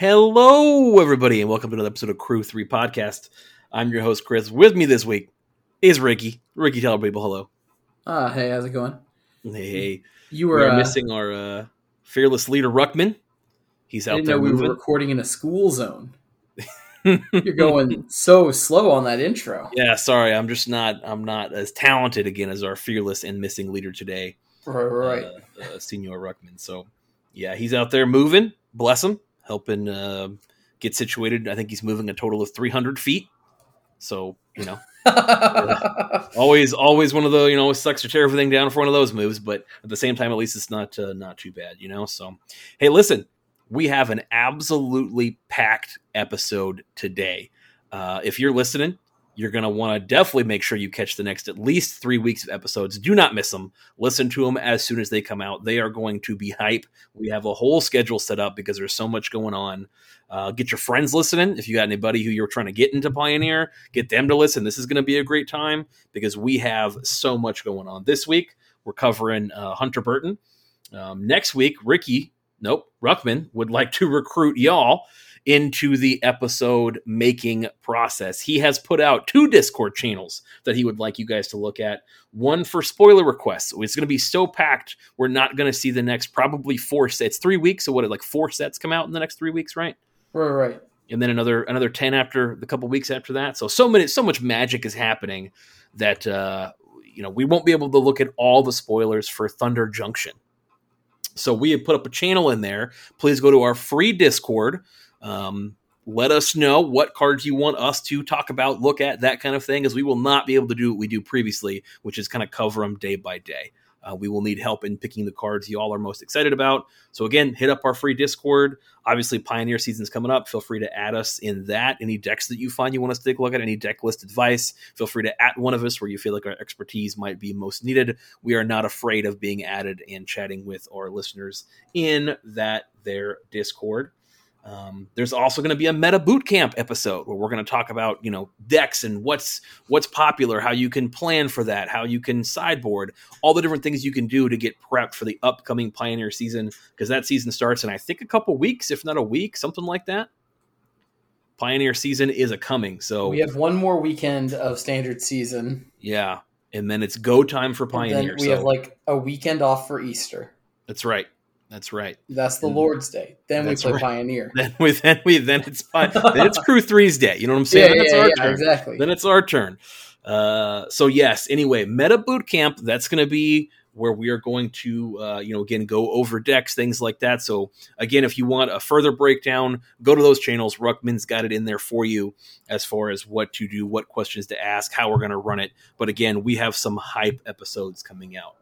Hello, everybody, and welcome to another episode of Crew 3 Podcast. I'm your host, Chris. With me this week is Ricky. Ricky, tell people hello. Hey, how's it going? Hey. You we are missing our fearless leader, Ruckman. He's out there moving. We were recording in a school zone. You're going so slow on that intro. Yeah, sorry. I'm not as talented again as our fearless and missing leader today. Right. Senior Ruckman. So, yeah, he's out there moving. Bless him. Helping get situated. I think he's moving a total of 300 feet. So, always one of the, it sucks to tear everything down for one of those moves, but at the same time, at least it's not too bad, So, hey, listen, we have an absolutely packed episode today. If you're listening, you're going to want to definitely make sure you catch the next at least 3 weeks of episodes. Do not miss them. Listen to them as soon as they come out. They are going to be hype. We have a whole schedule set up because there's so much going on. Get your friends listening. If you got anybody who you're trying to get into Pioneer, get them to listen. This is going to be a great time because we have so much going on. This week, we're covering Hunter Burton. Next week, Ruckman would like to recruit y'all into the episode making process. He has put out 2 Discord channels that he would like you guys to look at. One for spoiler requests. It's going to be so packed, we're not going to see the next probably 4 sets. 3 weeks, so what, 4 sets come out in the next 3 weeks, right? Right. And then another 10 after the couple weeks after that. So much magic is happening that we won't be able to look at all the spoilers for Thunder Junction. So we have put up a channel in there. Please go to our free Discord. Let us know what cards you want us to talk about, look at, that kind of thing, as we will not be able to do what we do previously, which is kind of cover them day by day. We will need help in picking the cards you all are most excited about. So again, hit up our free Discord. Obviously, Pioneer season's coming up. Feel free to add us in that. Any decks that you find you want us to take a look at, any deck list advice, feel free to add one of us where you feel like our expertise might be most needed. We are not afraid of being added and chatting with our listeners in their Discord. There's also going to be a Meta Bootcamp episode where we're going to talk about, decks and what's popular, how you can plan for that, how you can sideboard, all the different things you can do to get prepped for the upcoming Pioneer season, because that season starts in, I think, a couple weeks, if not a week, something like that. Pioneer season is a-coming. So we have one more weekend of standard season. Yeah, and then it's go time for Pioneer. And then we have a weekend off for Easter. That's right. That's the Lord's Day. Then we play Pioneer. Then it's Crew 3's day. You know what I'm saying? Yeah, our turn. Exactly. Then it's our turn. So yes. Anyway, Meta Bootcamp. That's going to be where we are going to, again, go over decks, things like that. So again, if you want a further breakdown, go to those channels. Ruckman's got it in there for you as far as what to do, what questions to ask, how we're going to run it. But again, we have some hype episodes coming out.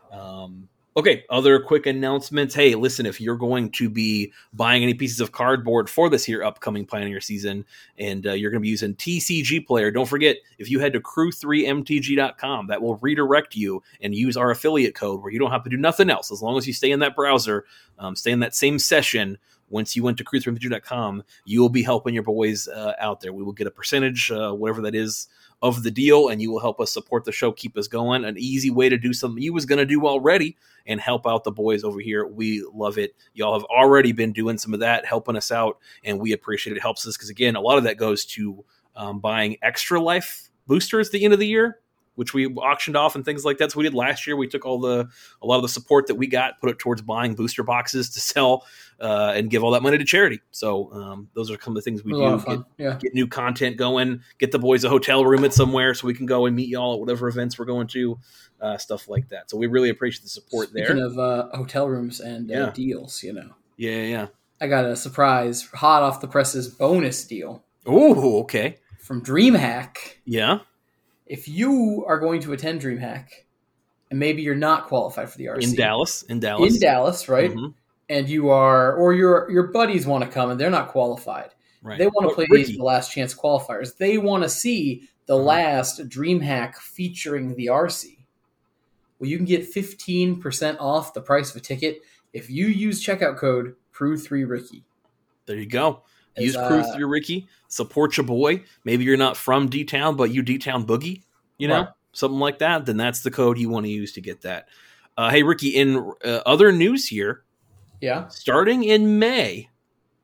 Okay, other quick announcements. Hey, listen, if you're going to be buying any pieces of cardboard for this here upcoming Pioneer season, and you're going to be using TCG Player, don't forget, if you head to crew3mtg.com, that will redirect you and use our affiliate code where you don't have to do nothing else. As long as you stay in that browser, stay in that same session, once you went to crew3mtg.com, you will be helping your boys out there. We will get a percentage, whatever that is, of the deal, and you will help us support the show, keep us going. An easy way to do something you was going to do already and help out the boys over here. We love it. Y'all have already been doing some of that, helping us out, and we appreciate it. It helps us because, again, a lot of that goes to buying extra life boosters at the end of the year, which we auctioned off and things like that. So we did last year. We took a lot of the support that we got, put it towards buying booster boxes to sell and give all that money to charity. So those are some of the things we do. Get new content going, get the boys a hotel room at somewhere so we can go and meet y'all at whatever events we're going to, stuff like that. So we really appreciate the support there. Speaking of hotel rooms and deals, Yeah. I got a surprise, hot off the presses bonus deal. Oh, okay. From DreamHack. Yeah. If you are going to attend DreamHack, and maybe you're not qualified for the RC in Dallas, right? Mm-hmm. And you are, or your buddies want to come and they're not qualified. Right. They want to play these the last chance qualifiers. They want to see the last DreamHack featuring the RC. Well, you can get 15% off the price of a ticket if you use checkout code Crew3Ricky. There you go. Use Crew3Ricky. Support your boy. Maybe you're not from D-Town, but you D-Town Boogie, something like that. Then that's the code you want to use to get that. Hey, Ricky, in other news here, Yeah. Starting in May,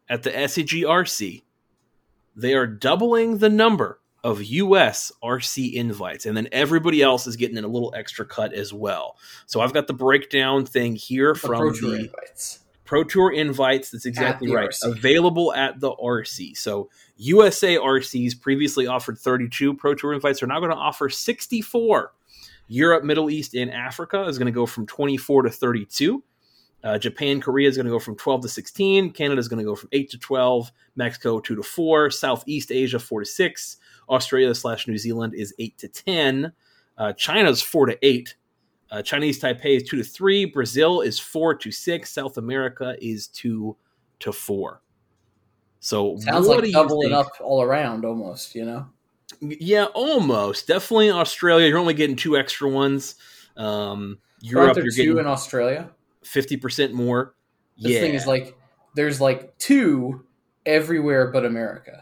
at the SCGRC, they are doubling the number of U.S. RC invites, and then everybody else is getting a little extra cut as well. So I've got the breakdown thing here from the Pro Tour invites. That's exactly right. RC. Available at the RC. So USA RCs previously offered 32 Pro Tour invites. Are now going to offer 64. Europe, Middle East, and Africa is going to go from 24 to 32. Japan, Korea is going to go from 12 to 16. Canada is going to go from 8 to 12. Mexico, 2 to 4. Southeast Asia, 4 to 6. Australia/New Zealand is 8 to 10. China's 4 to 8. Chinese Taipei is 2 to 3. Brazil is 4 to 6. South America is 2 to 4. So sounds like doubling up all around almost, you know? Yeah, almost. Definitely in Australia, you're only getting 2 extra ones. Europe, you're getting 2 in Australia. 50% more. The thing is, like, there's like 2 everywhere but America.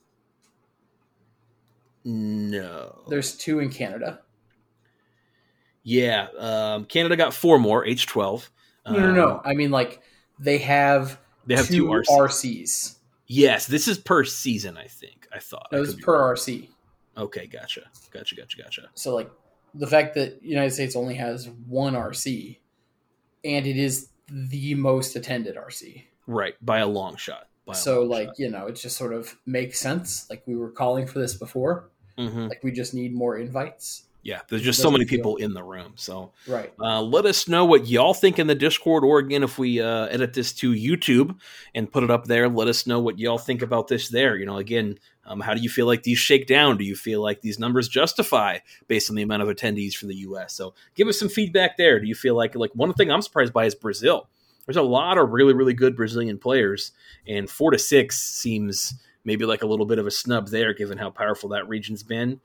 No. There's 2 in Canada. Yeah. Canada got 4 more, H12. No. I mean, like, they have 2 RCs. Yes, this is per season, I think. I thought. No, this is per RC. Okay, gotcha. So, like, the fact that United States only has 1 RC, and it is the most attended RC. Right, by a long shot. You know, it just sort of makes sense. Like, we were calling for this before. Mm-hmm. Like, we just need more invites. Yeah, there's just so many people in the room. So right. Let us know what y'all think in the Discord, or again, if we edit this to YouTube and put it up there, let us know what y'all think about this there. You know, again, how do you feel like these shake down? Do you feel like these numbers justify based on the amount of attendees from the U.S.? So give us some feedback there. Do you feel like one thing I'm surprised by is Brazil. There's a lot of really, really good Brazilian players, and 4 to 6 seems maybe like a little bit of a snub there, given how powerful that region's been.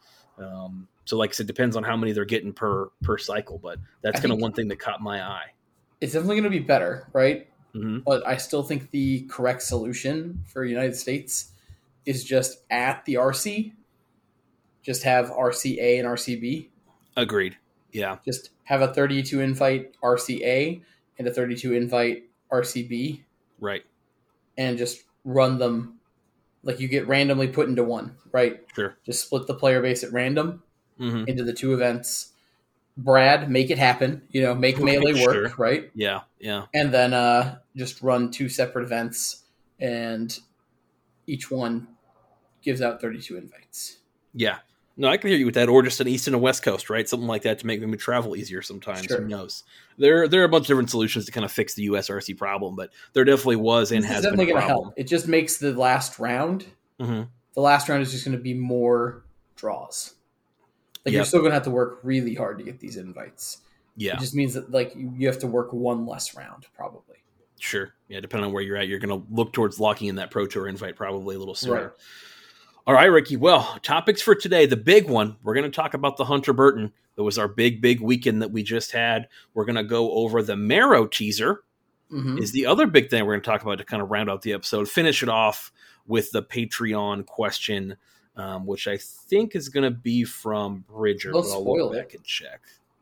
So like I said, depends on how many they're getting per cycle, but that's kind of one thing that caught my eye. It's definitely going to be better, right? Mm-hmm. But I still think the correct solution for United States is just at the RC, just have RCA and RCB. Agreed. Yeah. Just have a 32 invite RCA and a 32 invite RCB. Right. And just run them like you get randomly put into one, right? Sure. Just split the player base at random mm-hmm. into the 2 events. Brad, make it happen. You know, make Melee work, right? Yeah. And then just run 2 separate events, and each one gives out 32 invites. Yeah. No, I can hear you with that, or just an East and a West Coast, right? Something like that to make them travel easier sometimes. Sure. Who knows? There are a bunch of different solutions to kind of fix the USRC problem, but there definitely was and has been a problem. Help. It just makes the last round. Mm-hmm. The last round is just going to be more draws. Like you're still going to have to work really hard to get these invites. Yeah, it just means that like you have to work 1 less round probably. Sure. Yeah, depending on where you're at, you're going to look towards locking in that Pro Tour invite probably a little sooner. Right. All right, Ricky. Well, topics for today. The big one, we're going to talk about the Hunter Burton. That was our big weekend that we just had. We're going to go over the Marrow teaser is the other big thing we're going to talk about to kind of round out the episode. Finish it off with the Patreon question, which I think is going to be from Bridger. But I'll look back and check.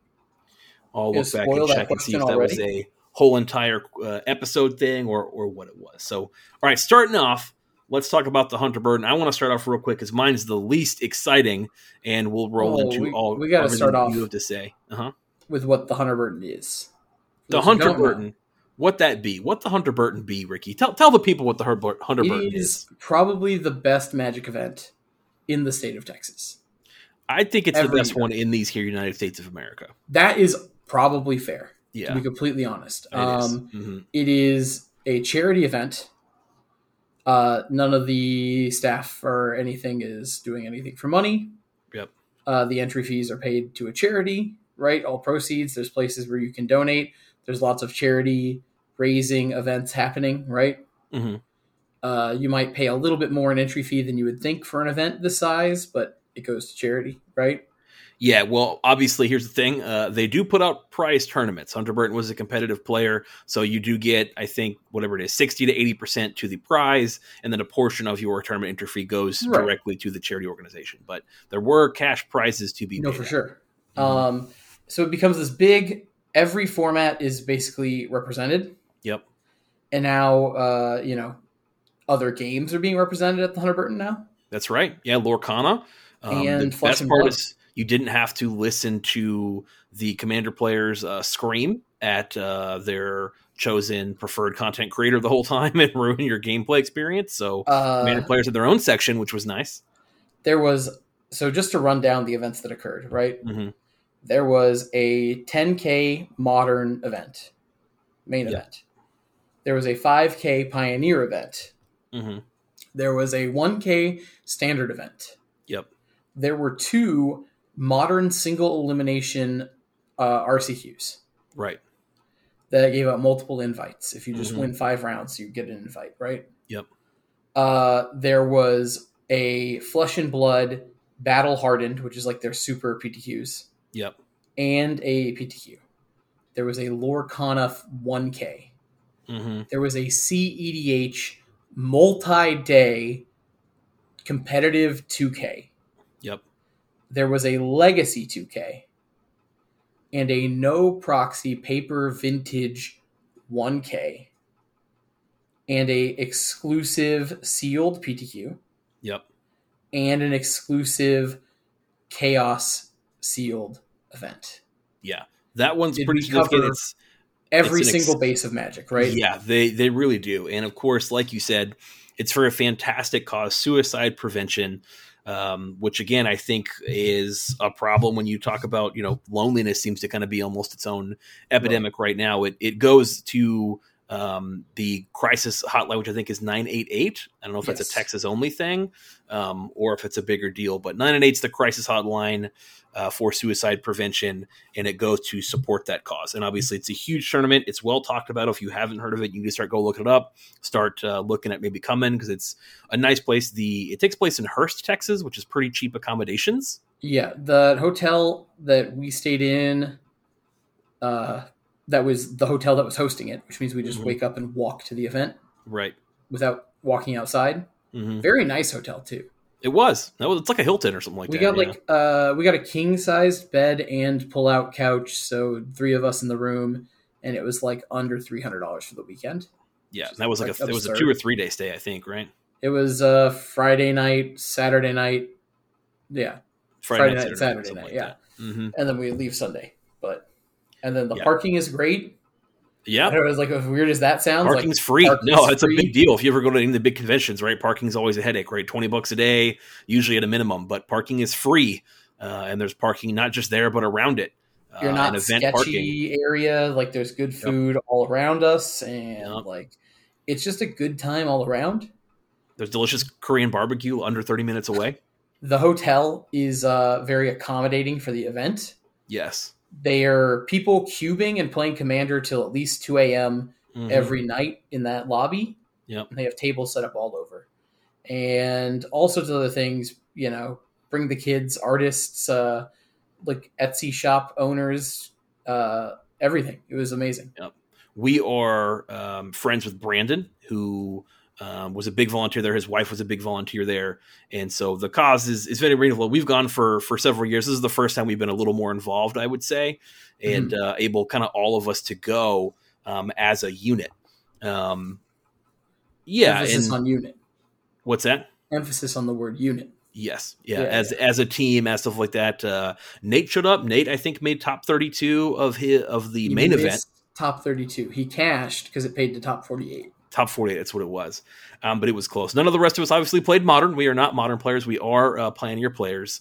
I'll look back and check and see if that was a whole entire episode thing or what it was. So, all right, starting off, let's talk about the Hunter Burton. I want to start off real quick because mine's the least exciting, and we'll roll into all. We got to start off. You have to say with what the Hunter Burton is. The Hunter Burton, what that be? What the Hunter Burton be, Ricky? Tell the people what the Hunter Burton is. Probably the best Magic event in the state of Texas. I think it's the best one in these here United States of America. That is probably fair. Yeah, to be completely honest. It is a charity event. None of the staff or anything is doing anything for money. Yep. The entry fees are paid to a charity, right? All proceeds. There's places where you can donate. There's lots of charity raising events happening, right? Mm-hmm. You might pay a little bit more in entry fee than you would think for an event this size, but it goes to charity, right? Yeah, well, obviously, here's the thing. They do put out prize tournaments. Hunter Burton was a competitive player, so you do get, I think, whatever it is, 60 to 80% to the prize, and then a portion of your tournament entry fee goes directly to the charity organization. But there were cash prizes to be paid. No, for sure. Mm-hmm. So it becomes this big, every format is basically represented. Yep. And now, other games are being represented at the Hunter Burton now. That's right. Yeah, Lorcana. And the best part is you didn't have to listen to the Commander players scream at their chosen preferred content creator the whole time and ruin your gameplay experience. So Commander players had their own section, which was nice. So just to run down the events that occurred, right? Mm-hmm. There was a 10K Modern event, main event. There was a 5K Pioneer event. Mm-hmm. There was a 1K Standard event. Yep. There were 2 Modern single elimination RCQs. Right. That gave out multiple invites. If you just win 5 rounds, you get an invite, right? Yep. There was a Flesh and Blood Battle Hardened, which is like their super PTQs. Yep. And a PTQ. There was a Lorcana 1K. Mm-hmm. There was a CEDH multi-day competitive 2K. Yep. There was a Legacy 2K. And a no proxy paper vintage 1K. And a exclusive sealed PTQ. Yep. And an exclusive Chaos sealed event. Yeah. That one's pretty significant. Every single base of Magic, right? Yeah, they really do. And of course, like you said, it's for a fantastic cause, suicide prevention, which again, I think is a problem when you talk about, loneliness seems to kind of be almost its own epidemic right now. It goes to the crisis hotline, which I think is 988. I don't know if that's a Texas only thing or if it's a bigger deal, but 988 is the crisis hotline for suicide prevention, and it goes to support that cause. And obviously it's a huge tournament. It's well talked about. If you haven't heard of it, you can just start looking it up, start looking at maybe coming, because it's a nice place. It takes place in Hurst, Texas, which is pretty cheap accommodations. Yeah. The hotel that we stayed in, that was the hotel that was hosting it, which means we just wake up and walk to the event. Right. Without walking outside. Mm-hmm. Very nice hotel too. It's like a Hilton or something like that. We got a king-sized bed and pull-out couch, so 3 of us in the room, and it was like under $300 for the weekend. Yeah, that was it was a 2 or 3 day stay, I think, right? It was Friday night, Saturday night. Yeah. Friday night, Saturday night, yeah. Mm-hmm. And then we leave Sunday. And then the parking is great. Yeah. It was like, as weird as that sounds. Parking's free. It's a big deal. If you ever go to any of the big conventions, right? Parking's always a headache, right? $20 a day, usually at a minimum, but parking is free. And there's parking not just there, but around it. You're not sketchy parking area. Like there's good food all around us. And it's just a good time all around. There's delicious Korean barbecue under 30 minutes away. The hotel is very accommodating for the event. Yes. They are people cubing and playing Commander till at least 2 a.m. Every night in that lobby. Yep. And they have tables set up all over. And all sorts of other things, bring the kids, artists, like Etsy shop owners, everything. It was amazing. Yep. We are friends with Brandon, who was a big volunteer there. His wife was a big volunteer there. And so the cause is very meaningful. We've gone for several years. This is the first time we've been a little more involved, I would say, and able kind of all of us to go as a unit. Emphasis on unit. What's that? Emphasis on the word unit. Yes. Yeah. As a team, as stuff like that. Nate showed up. Nate, I think, made top 32 of the main event. Top 32. He cashed because it paid to top 48. Top 48, that's what it was. But it was close. None of the rest of us obviously played Modern. We are not Modern players. We are Pioneer players.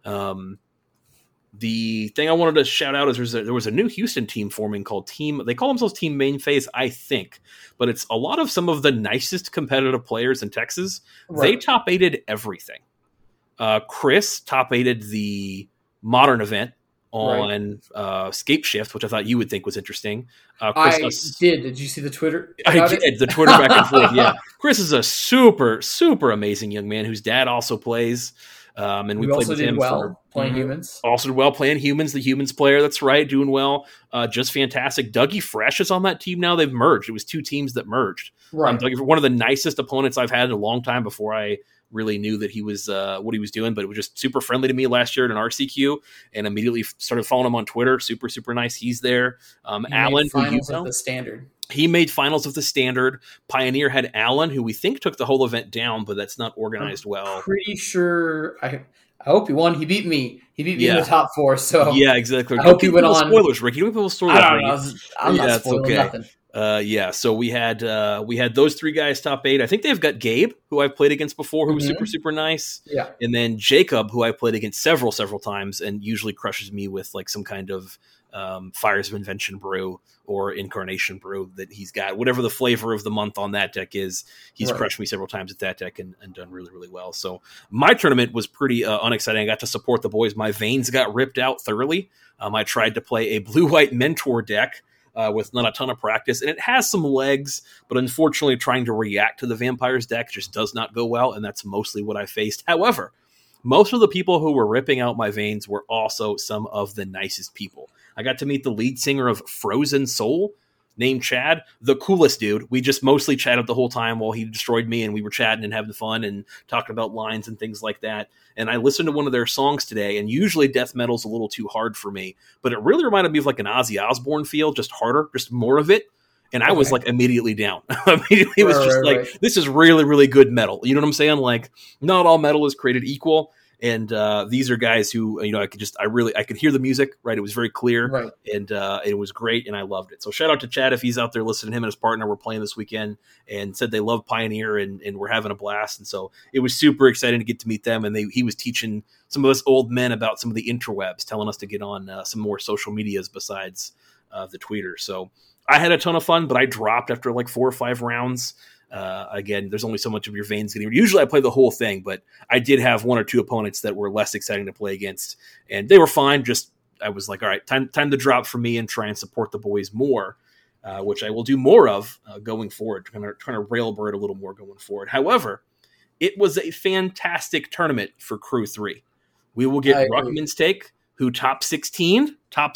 The thing I wanted to shout out is there was a new Houston team forming called Team. They call themselves Team Main Phase, I think. But it's a lot of some of the nicest competitive players in Texas. Right. They top 8'd everything. Chris top 8'd the Modern event on Scape Shift, which I thought you would think was interesting. Chris Did you see the Twitter? I did. The Twitter back and forth, yeah. Chris is a super, super amazing young man whose dad also plays. And we played with him playing humans. Also did well playing humans, the humans player, that's right, doing well. Just fantastic. Dougie Fresh is on that team now. They've merged. It was 2 teams that merged. Right. Dougie, one of the nicest opponents I've had in a long time before I really knew that he was what he was doing, but it was just super friendly to me last year at an RCQ, and immediately started following him on Twitter. Super, super nice. He's there. Alan, finals of the standard. He made finals of the standard. Pioneer had Alan, who we think took the whole event down, but that's not organized well. Pretty sure. I hope he won. He beat me. He beat me in the top 4. So yeah, exactly. I hope he went on. Spoilers, Ricky. Don't people spoilers. I don't know. I'm not spoiling nothing. So we had those 3 guys top 8. I think they've got Gabe, who I've played against before, who was super, super nice. Yeah. And then Jacob, who I played against several times and usually crushes me with like some kind of Fires of Invention brew or Incarnation brew that he's got. Whatever the flavor of the month on that deck is, he's crushed me several times at that deck and done really, really well. So my tournament was pretty unexciting. I got to support the boys. My veins got ripped out thoroughly. I tried to play a blue-white mentor deck with not a ton of practice, and it has some legs, but unfortunately trying to react to the vampires deck just does not go well, and that's mostly what I faced. However, most of the people who were ripping out my veins were also some of the nicest people. I got to meet the lead singer of Frozen Soul, named Chad, the coolest dude. We just mostly chatted the whole time while he destroyed me, and we were chatting and having fun and talking about lines and things like that. And I listened to one of their songs today, and usually death metal's a little too hard for me, but it really reminded me of like an Ozzy Osbourne feel, just harder, just more of it. And I was like immediately down. Immediately it was just like, this is really, really good metal. You know what I'm saying? Like, not all metal is created equal. And these are guys who, I could hear the music, right? It was very clear, right? And it was great, and I loved it. So shout out to Chad if he's out there listening. Him and his partner were playing this weekend and said they love Pioneer and we're having a blast. And so it was super exciting to get to meet them. And he was teaching some of us old men about some of the interwebs, telling us to get on some more social medias besides the Twitter. So I had a ton of fun, but I dropped after like 4 or 5 rounds. Again, there's only so much of your veins getting. Usually I play the whole thing, but I did have 1 or 2 opponents that were less exciting to play against, and they were fine. Just I was like, all right, time to drop for me and try and support the boys more, which I will do more of going forward. Trying to railbird a little more going forward. However, it was a fantastic tournament for Crew 3. We will get Ruckman's take, who top 16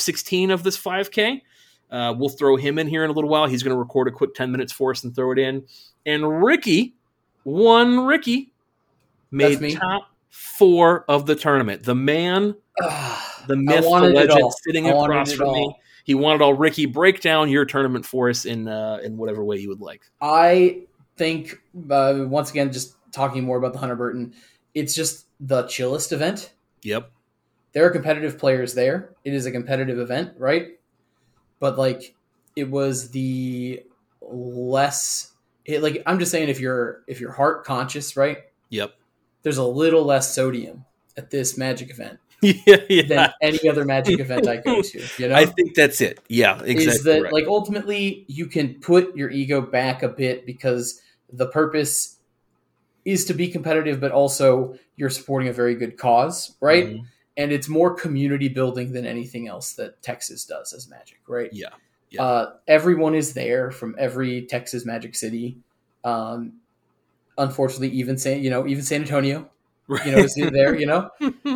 of this 5K. We'll throw him in here in a little while. He's going to record a quick 10 minutes for us and throw it in. And Ricky made top 4 of the tournament. The man, the myth, the legend sitting across from me. He wanted all. Ricky, break down your tournament for us in whatever way you would like. I think, once again, just talking more about the Hunter Burton, it's just the chillest event. Yep. There are competitive players there. It is a competitive event, right? But like, it was the less. I'm just saying, if you're heart conscious, right? Yep. There's a little less sodium at this Magic event. Yeah. Than any other Magic event I go to. You know? I think that's it. Yeah, exactly. Is that right. Like, ultimately you can put your ego back a bit because the purpose is to be competitive, but also you're supporting a very good cause, right? Mm-hmm. And it's more community building than anything else that Texas does as Magic, right? Yeah. Everyone is there from every Texas Magic city. Unfortunately, even San Antonio, right. Is there,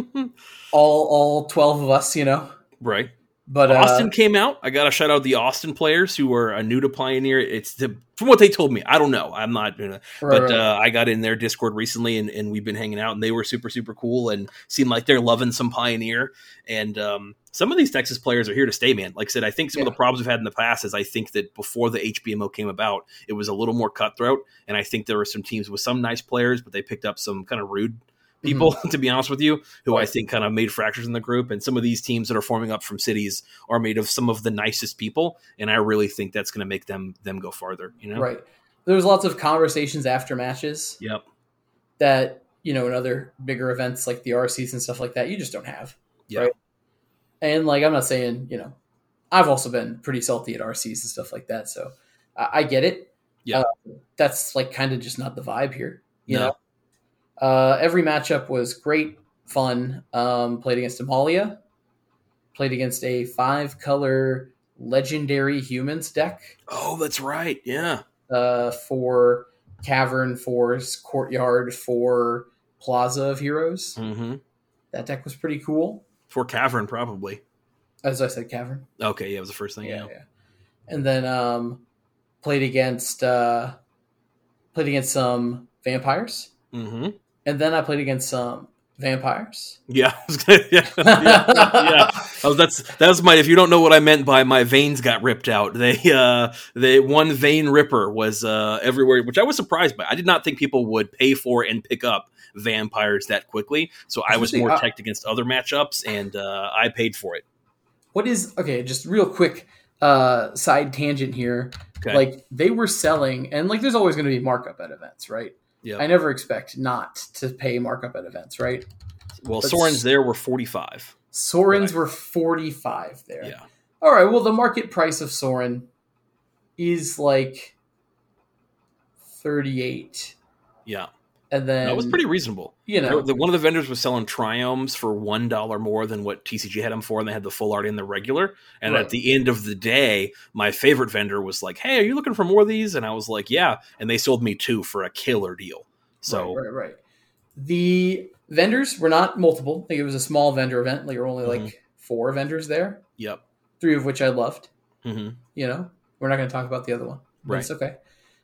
all 12 of us, right. But Austin came out. I got to shout out the Austin players who are new to Pioneer. From what they told me, I don't know. I'm not gonna. But I got in their Discord recently, and we've been hanging out, and they were super, super cool, and seemed like they're loving some Pioneer. And some of these Texas players are here to stay, man. Like I said, I think some of the problems we've had in the past is I think that before the HBMO came about, it was a little more cutthroat, and I think there were some teams with some nice players, but they picked up some kind of rude people, to be honest with you, who I think kind of made fractures in the group. And some of these teams that are forming up from cities are made of some of the nicest people. And I really think that's going to make them go farther, Right. There was lots of conversations after matches. Yep. That, in other bigger events like the RCs and stuff like that, you just don't have. Yeah. Right. And I'm not saying, I've also been pretty salty at RCs and stuff like that. So I get it. Yeah. That's kind of just not the vibe here, you know? Every matchup was great fun. Played against Amalia. Played against a 5-color Legendary Humans deck. Oh, that's right. Yeah. For Cavern, for Courtyard, for Plaza of Heroes. Mm-hmm. That deck was pretty cool. For Cavern, probably. As I said, Cavern. Okay, yeah, it was the first thing. Yeah. And then played against some vampires. Mm-hmm. And then I played against some Vampires. Yeah, yeah. That was my. If you don't know what I meant by my veins got ripped out, they one vein ripper was everywhere, which I was surprised by. I did not think people would pay for and pick up vampires that quickly. So I was more checked against other matchups, and I paid for it. What is just real quick side tangent here. Okay. Like they were selling, and like there's always going to be markup at events, right? Yeah. I never expect not to pay markup at events, right? Well, Soren's there were 45. Soren's were 45 there. Yeah. All right. Well, the market price of Soren is like 38. Yeah. And then that was pretty reasonable. You know, one of the vendors was selling Triomes for $1 more than what TCG had them for, and they had the full art in the regular. And at the end of the day, my favorite vendor was like, "Hey, are you looking for more of these?" And I was like, "Yeah." And they sold me 2 for a killer deal. So right. The vendors were not multiple. I think it was a small vendor event. Like there were only like 4 vendors there. Yep. 3 of which I loved. Mm-hmm. You know, we're not going to talk about the other one. But right. It's okay.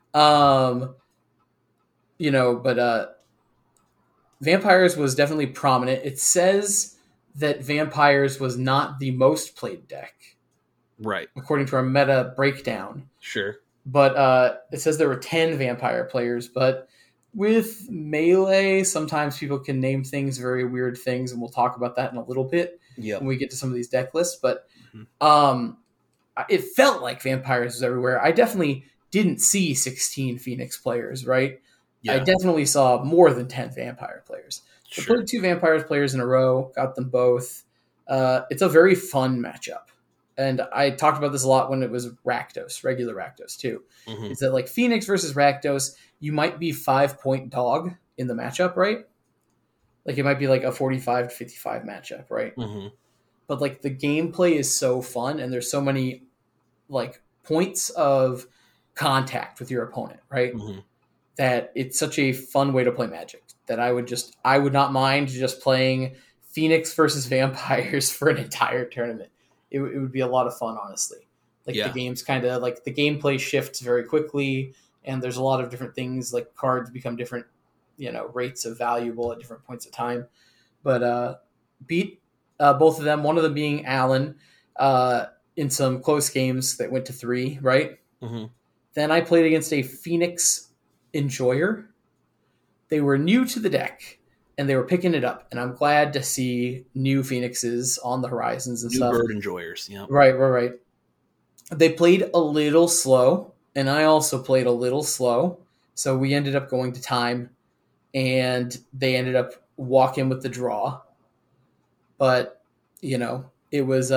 You know, but Vampires was definitely prominent. It says that Vampires was not the most played deck. Right. According to our meta breakdown. Sure. But it says there were 10 Vampire players. But with Melee, sometimes people can name things very weird things, and we'll talk about that in a little bit when we get to some of these deck lists. But it felt like Vampires was everywhere. I definitely didn't see 16 Phoenix players, right? Yeah. I definitely saw more than 10 Vampire players. I played 2 Vampires players in a row, got them both. It's a very fun matchup. And I talked about this a lot when it was Rakdos, regular Rakdos too. Mm-hmm. Is that like Phoenix versus Rakdos, you might be 5-point dog in the matchup, right? Like it might be like a 45 to 55 matchup, right? Mm-hmm. But like the gameplay is so fun, and there's so many like points of contact with your opponent, right? Mm-hmm. That it's such a fun way to play Magic that I would not mind just playing Phoenix versus Vampires for an entire tournament. It would be a lot of fun, honestly. Like the game's kind of like the gameplay shifts very quickly, and there's a lot of different things, like cards become different, you know, rates of valuable at different points of time. But beat both of them, one of them being Allen, in some close games that went to 3, right? Mm-hmm. Then I played against a Phoenix Enjoyer. They were new to the deck, and they were picking it up. And I'm glad to see new Phoenixes on the horizons and stuff. New bird enjoyers, yeah. Right. They played a little slow, and I also played a little slow. So we ended up going to time, and they ended up walking with the draw. But, you know, it was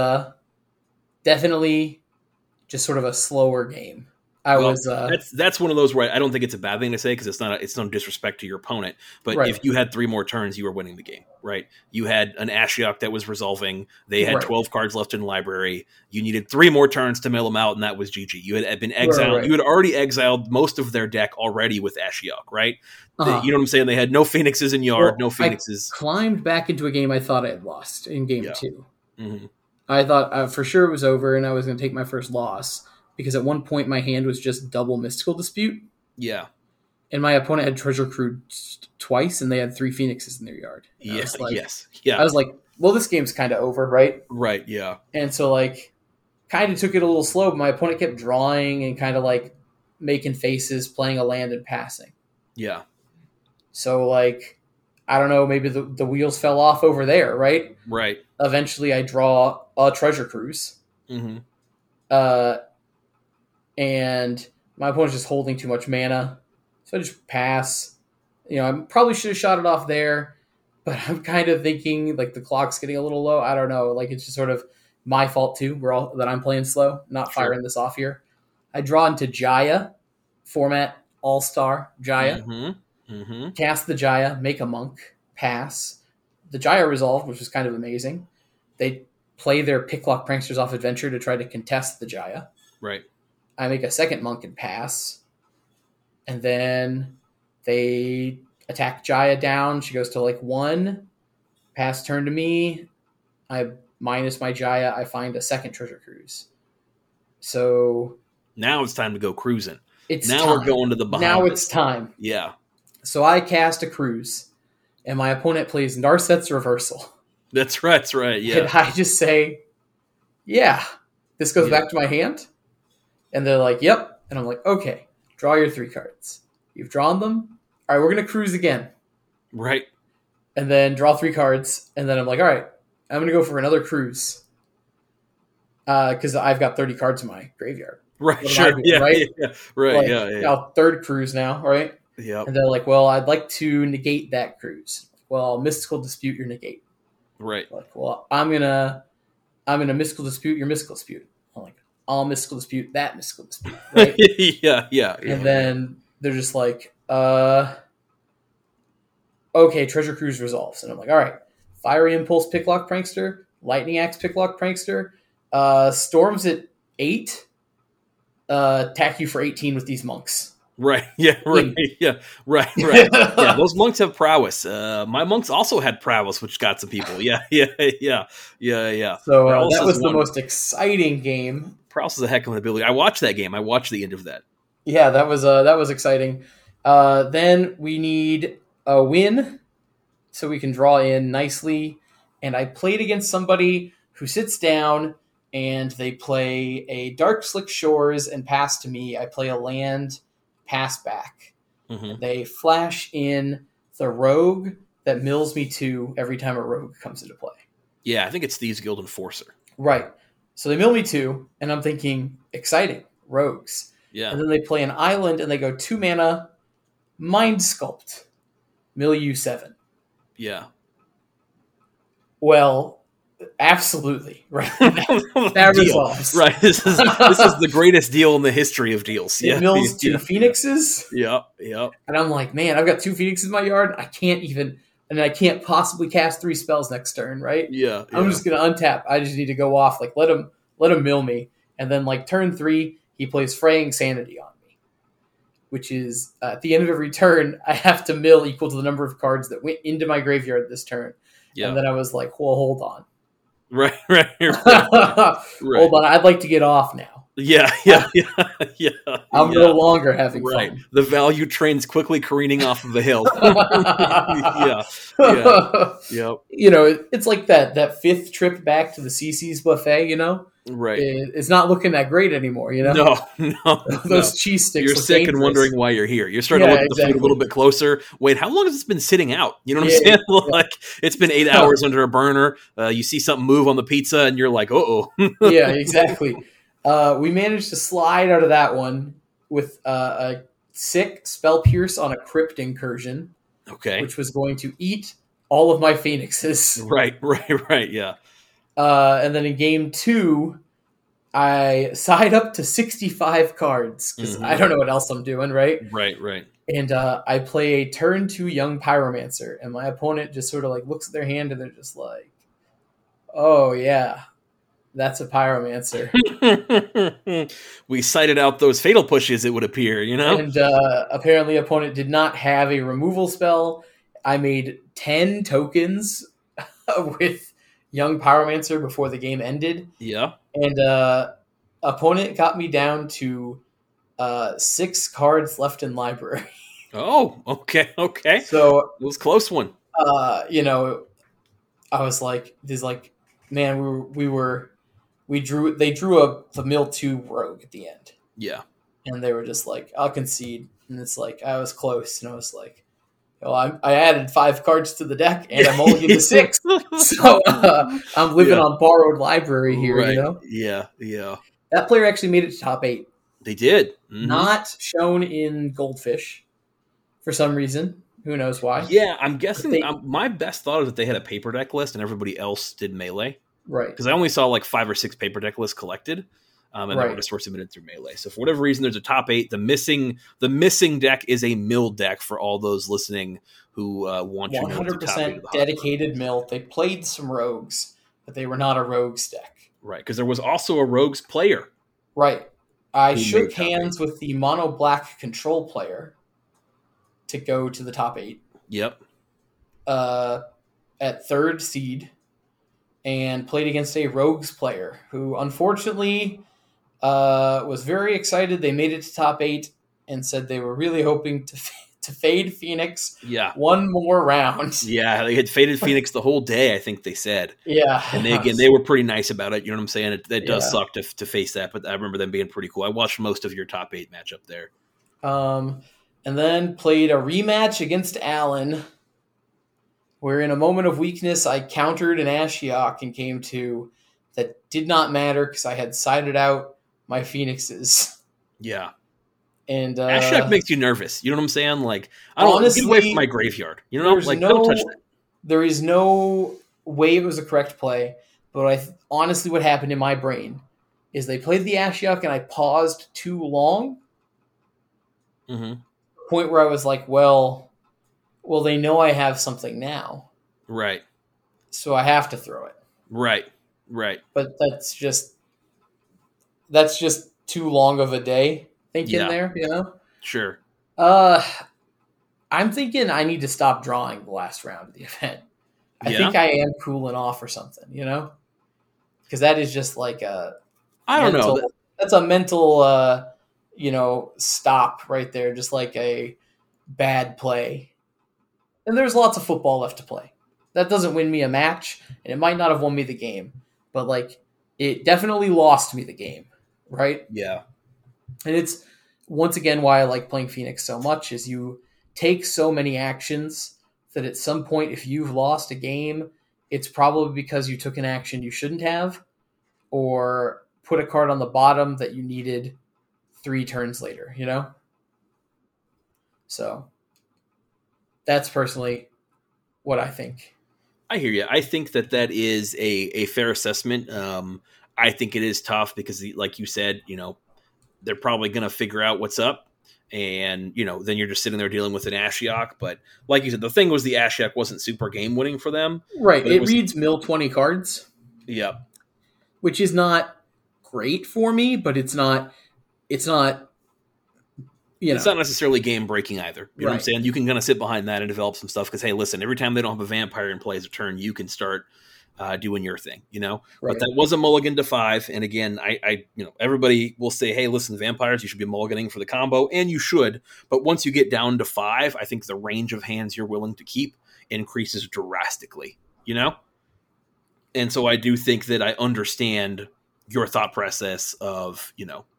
definitely just sort of a slower game. That's one of those where I don't think it's a bad thing to say, because it's no disrespect to your opponent. But if you had 3 more turns, you were winning the game, right? You had an Ashiok that was resolving. They had 12 cards left in the library. You needed 3 more turns to mill them out, and that was GG. You had been exiled. Right. You had already exiled most of their deck already with Ashiok, right? Uh-huh. You know what I'm saying? They had no Phoenixes in yard, no Phoenixes. I climbed back into a game I thought I had lost in game 2. Mm-hmm. I thought for sure it was over, and I was going to take my first loss. Because at one point my hand was just double Mystical Dispute. Yeah. And my opponent had Treasure Crude twice, and they had 3 Phoenixes in their yard. Yes. I was like, well, this game's kind of over, right? Right, yeah. And so, like, kind of took it a little slow, but my opponent kept drawing and kind of, like, making faces, playing a land and passing. Yeah. So, like, I don't know, maybe the wheels fell off over there, right? Right. Eventually I draw a Treasure Cruise. Mm-hmm. And my opponent's just holding too much mana. So I just pass. You know, I probably should have shot it off there, but I'm kind of thinking, like, the clock's getting a little low. I don't know. Like, it's just sort of my fault, too, that I'm playing slow, not firing this off here. I draw into Jaya, format All-Star Jaya. Mm-hmm. Mm-hmm. Cast the Jaya, make a monk, pass. The Jaya resolved, which was kind of amazing. They play their Picklock Pranksters off Adventure to try to contest the Jaya. Right. I make a second monk and pass. And then they attack Jaya down. She goes to like 1. Pass turn to me. I minus my Jaya. I find a second Treasure Cruise. So now it's time to go cruising. We're going to the Bahamas. Now it's time. Yeah. So I cast a cruise. and my opponent plays Narset's Reversal. That's right. Yeah. And I just say, yeah, this goes back to my hand. And they're like, yep. And I'm like, okay, draw your 3 cards. You've drawn them. All right, we're going to cruise again. Right. And then draw 3 cards. And then I'm like, all right, I'm going to go for another cruise. Because I've got 30 cards in my graveyard. Right, sure. Yeah, right? Yeah, right, like, yeah. Now, 3rd cruise now, right? Yeah. And they're like, well, I'd like to negate that cruise. Well, I'll Mystical Dispute your negate. Right. Like, well, I'm gonna Mystical Dispute your Mystical Dispute. I'm like, I'll Mystical Dispute that Mystical Dispute. Right? yeah. And then they're just like, okay, Treasure Cruise resolves. And I'm like, all right, Fiery Impulse Picklock Prankster, Lightning Axe Picklock Prankster, Storms at 8, attack you for 18 with these monks. Right. Yeah. Right. Yeah. Right. Yeah. Those monks have prowess. My monks also had prowess, which got some people. Yeah. So that was the most exciting game. Prowess is a heck of an ability. I watched that game. I watched the end of that. Yeah, that was exciting. Then we need a win, so we can draw in nicely. And I played against somebody who sits down and they play a Dark Slick Shores and pass to me. I play a land. Pass back. Mm-hmm. They flash in the rogue that mills me 2 every time a rogue comes into play. Yeah, I think it's Thieves Guild Enforcer. Right. So they mill me 2, and I'm thinking, exciting, rogues. Yeah. And then they play an island, and they go 2 mana, Mind Sculpt, mill you 7. Yeah. Well, absolutely. Right. That resolves. Right. This is the greatest deal in the history of deals. It mills 2 Phoenixes. Yeah. And I'm like, man, I've got 2 Phoenixes in my yard. I can't possibly cast 3 spells next turn, right? Yeah. I'm just gonna untap. I just need to go off. Like, let him mill me. And then like turn 3, he plays Fraying Sanity on me. Which is at the end of every turn, I have to mill equal to the number of cards that went into my graveyard this turn. Yeah. And then I was like, well, hold on. Right. Hold on, I'd like to get off now. Yeah. I'm no longer having fun. The value train's quickly careening off of the hill. Yep. You know, it's like that 5th trip back to the CC's buffet, you know? Right. It's not looking that great anymore, you know? No. Those cheese sticks. You're sick and wondering why you're here. You're starting to look at the food a little bit closer. Wait, how long has this been sitting out? You know what I'm saying? Like, it's been 8 hours under a burner. You see something move on the pizza and you're like, uh-oh. Yeah, exactly. We managed to slide out of that one with a sick Spell Pierce on a Crypt Incursion. Okay. Which was going to eat all of my Phoenixes. Right, yeah. And then in game 2, I side up to 65 cards because I don't know what else I'm doing, right? Right. And I play a turn 2 Young Pyromancer, and my opponent just sort of like looks at their hand and they're just like, oh yeah, that's a Pyromancer. We cited out those fatal pushes, it would appear, you know? And apparently opponent did not have a removal spell. I made 10 tokens with Young Pyromancer before the game ended. Yeah. And opponent got me down to 6 cards left in library. Oh, okay. So it was a close one. You know, I was like, man, they drew the mill 2 rogue at the end. Yeah. And they were just like, I'll concede. And it's like, I was close. And I was like, well, I added 5 cards to the deck, and I'm only into 6. So I'm living on borrowed library here, right. You know? Yeah. That player actually made it to top 8. They did. Mm-hmm. Not shown in Goldfish for some reason. Who knows why? Yeah, I'm guessing my best thought is that they had a paper deck list and everybody else did Melee. Right. Because I only saw like 5 or 6 paper deck lists collected. And they were just submitted through Melee. So for whatever reason, there's a top 8. The missing deck is a mill deck for all those listening who want you to know 100% dedicated mill. They played some rogues, but they were not a rogues deck. Right, because there was also a rogues player. Right. I shook hands with the mono black control player to go to the top 8. Yep. At 3rd seed, and played against a rogues player who unfortunately was very excited. They made it to top 8 and said they were really hoping to fade Phoenix. Yeah. One more round. Yeah, they had faded Phoenix the whole day, I think they said. Yeah. And they were pretty nice about it. You know what I'm saying? It does Yeah. suck to face that, but I remember them being pretty cool. I watched most of your top 8 matchup there. And then played a rematch against Allen, where in a moment of weakness, I countered an Ashiok and came to that did not matter because I had sided out my Phoenixes. Yeah. And Ashiok makes you nervous. You know what I'm saying? Like, I don't honestly, get away from my graveyard. You know, like don't touch that. There is no way it was a correct play, but honestly, what happened in my brain is they played the Ashiok and I paused too long. Mm-hmm. Point where I was like, well, they know I have something now. Right. So I have to throw it. Right. But that's just too long of a day thinking there, you know? Sure. I'm thinking I need to stop drawing the last round of the event. I think I am cooling off or something, you know? Because that is just like I don't know. That's a mental stop right there, just like a bad play. And there's lots of football left to play. That doesn't win me a match, and it might not have won me the game, but like it definitely lost me the game, right? Yeah. And it's once again why I like playing Phoenix so much is you take so many actions that at some point if you've lost a game, it's probably because you took an action you shouldn't have or put a card on the bottom that you needed 3 turns later, you know? So that's personally what I think. I hear you. I think that is a fair assessment. I think it is tough because, like you said, you know, they're probably going to figure out what's up. And, you know, then you're just sitting there dealing with an Ashiok. But like you said, the thing was the Ashiok wasn't super game winning for them. Right. It reads mill 20 cards. Yeah. Which is not great for me, but it's not, you know. It's not necessarily game breaking either. You know what I'm saying? You can kind of sit behind that and develop some stuff because, hey, listen, every time they don't have a vampire in play as a turn, you can start doing your thing, you know? Right. But that was a mulligan to 5. And again, I everybody will say, hey, listen, vampires, you should be mulliganing for the combo, and you should. But once you get down to 5, I think the range of hands you're willing to keep increases drastically, you know? And so I do think that I understand your thought process of, you know,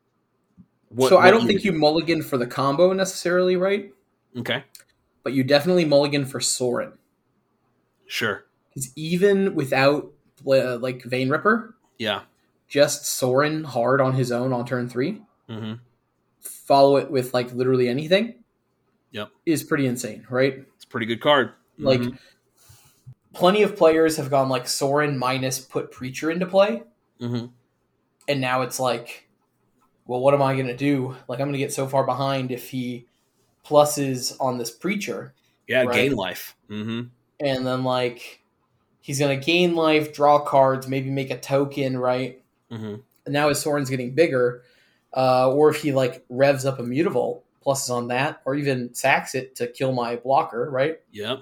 I don't think you mulligan for the combo necessarily, right? Okay. But you definitely mulligan for Sorin. Sure. Because even without, like, Vein Ripper, just Sorin hard on his own on turn 3, follow it with, like, literally anything, is pretty insane, right? It's a pretty good card. Like, plenty of players have gone, like, Sorin minus put Preacher into play, and now it's like, well, what am I going to do? Like, I'm going to get so far behind if he pluses on this Preacher. Yeah, right? Gain life. Mm-hmm. And then, like, he's going to gain life, draw cards, maybe make a token, right? Mm-hmm. And now his Sorin's getting bigger. Or if he, like, revs up a Mutavault, pluses on that, or even sacks it to kill my blocker, right? Yeah.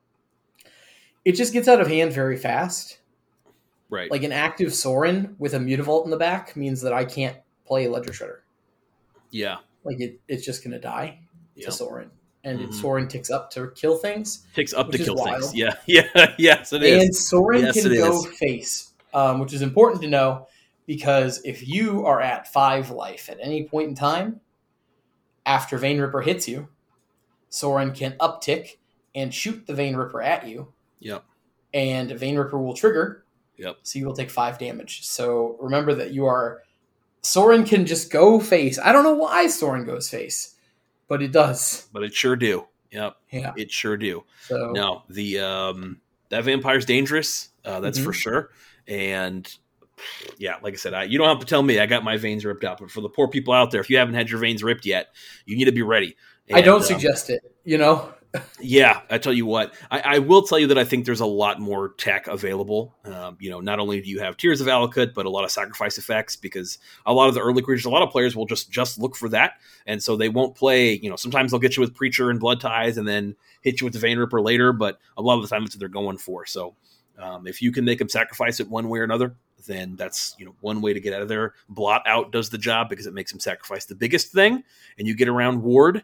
It just gets out of hand very fast. Right. Like, an active Sorin with a Mutavault in the back means that I can't play Ledger Shredder. Yeah. Like, it's just going to die to Sorin. And Sorin ticks up to kill things. Ticks up to kill things. Yeah. Yeah. Yes, it is. And Sorin can go face, which is important to know because if you are at 5 life at any point in time, after Vein Ripper hits you, Sorin can uptick and shoot the Vein Ripper at you. Yep. And Vein Ripper will trigger. Yep. So you will take 5 damage. So remember that Sorin can just go face. I don't know why Sorin goes face. But it does. But it sure do. Yep. Yeah. It sure do. So no, the that vampire's dangerous. That's for sure. And yeah, like I said, you don't have to tell me I got my veins ripped out. But for the poor people out there, if you haven't had your veins ripped yet, you need to be ready. And, I don't suggest it, you know? Yeah, I tell you what, I will tell you that I think there's a lot more tech available. You know, not only do you have Tears of Valakut, but a lot of sacrifice effects because a lot of the early creatures, a lot of players will just look for that. And so they won't play, you know, sometimes they'll get you with Preacher and Blood Ties and then hit you with the Vein Ripper later, but a lot of the time it's what they're going for. So if you can make them sacrifice it one way or another, then that's, you know, one way to get out of there. Blot Out does the job because it makes them sacrifice the biggest thing and you get around Ward.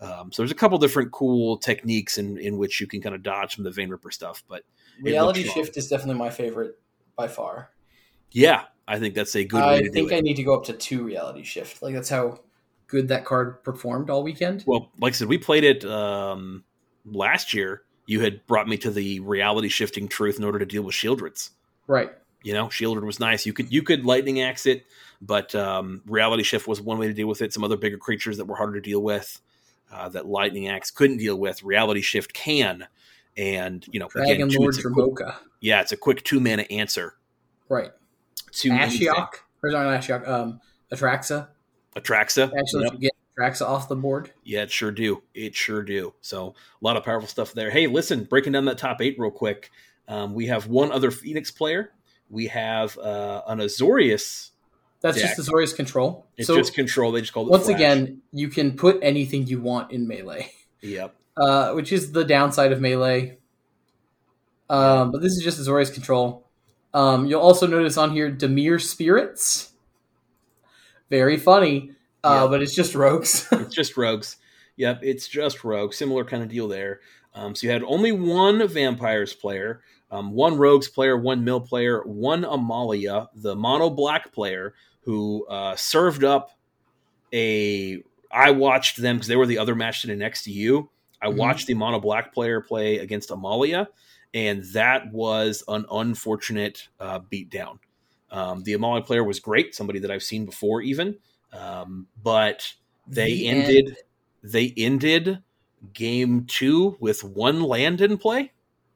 So there's a couple different cool techniques in which you can kind of dodge from the Vein Ripper stuff. But Reality Shift is definitely my favorite by far. Yeah, I think that's a good way to do it. I think I need to go up to 2 Reality Shift. Like, that's how good that card performed all weekend. Well, like I said, we played it last year. You had brought me to the Reality Shifting Truth in order to deal with Shieldreds. Right. Shieldred was nice. You could Lightning Axe it, but Reality Shift was one way to deal with it. Some other bigger creatures that were harder to deal with that Lightning Axe couldn't deal with, Reality Shift can. And, Dragon Lord Dromoka. Yeah, it's a quick 2-mana answer. Right. Ashiok. Or not Ashiok. Atraxa. Actually, you get Atraxa off the board. Yeah, it sure do. So a lot of powerful stuff there. Hey, listen, breaking down that top 8 real quick. We have one other Phoenix player. We have an Azorius. That's deck. just Azorius control. It's just control. They just called it once Flash. Again, you can put anything you want in melee. Yep. Which is the downside of melee. But this is just Azorius control. You'll also notice on here Dimir Spirits. Very funny. But it's just rogues. It's just rogues. Yep, it's just rogues. Similar kind of deal there. So you had only one Vampires player, one Rogues player, one Mill player, one Amalia, the mono black player, who served up I watched them because they were the other match sitting next to you. I watched the mono black player play against Amalia, and that was an unfortunate beatdown. The Amalia player was great, somebody that I've seen before even, but they ended game 2 with 1 land in play.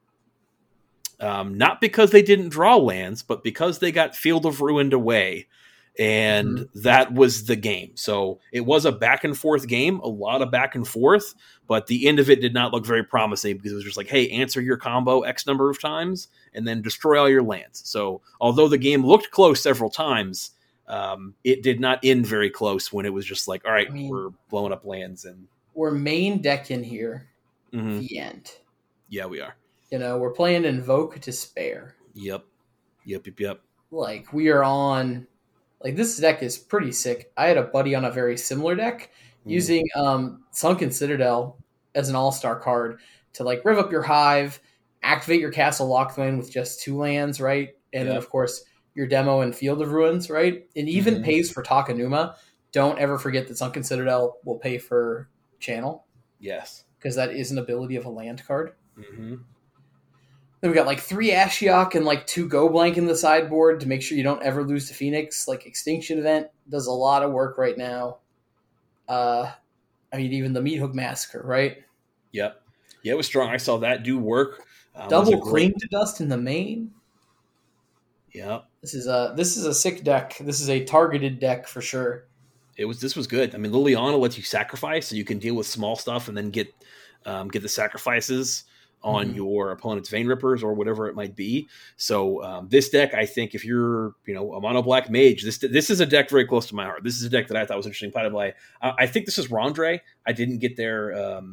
Not because they didn't draw lands, but because they got Field of Ruined away. And that was the game. So it was a back and forth game, a lot of back and forth, but the end of it did not look very promising because it was just like, hey, answer your combo X number of times and then destroy all your lands. So although the game looked close several times, it did not end very close when it was just like, all right, we're blowing up lands. And we're main deck in here. The end. Yeah, we are. We're playing Invoke Despair. Yep. Like, we are on... Like, this deck is pretty sick. I had a buddy on a very similar deck using Sunken Citadel as an all-star card to, like, rev up your Hive, activate your Castle Locthwain with just 2 lands, right? And then, of course, your demo and Field of Ruins, right? It even pays for Takenuma. Don't ever forget that Sunken Citadel will pay for Channel. Yes. Because that is an ability of a land card. Then we got like 3 Ashiok and like 2 Go Blank in the sideboard to make sure you don't ever lose to Phoenix. Like, Extinction Event does a lot of work right now. Even the Meat Hook Massacre, right? Yep. Yeah, it was strong. I saw that do work. Double Cling to Dust in the main. Yep. This is a sick deck. This is a targeted deck for sure. This was good. Liliana lets you sacrifice so you can deal with small stuff and then get the sacrifices on your opponent's Vein Rippers or whatever it might be. So this deck, I think, if you're a mono black mage, this is a deck very close to my heart. This is a deck that I thought was interesting to play. I think this is Rondre. I didn't get their.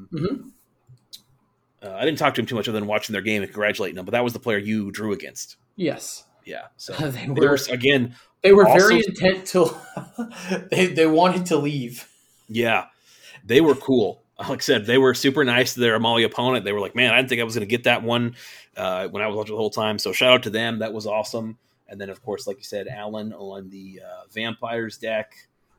I didn't talk to him too much other than watching their game and congratulating them. But that was the player you drew against. Yes. Yeah. So they were also very intent to. they wanted to leave. Yeah, they were cool. Like I said, they were super nice to their Amalia opponent. They were like, man, I didn't think I was going to get that one when I was watching the whole time. So shout out to them. That was awesome. And then, of course, like you said, Alan on the Vampires deck.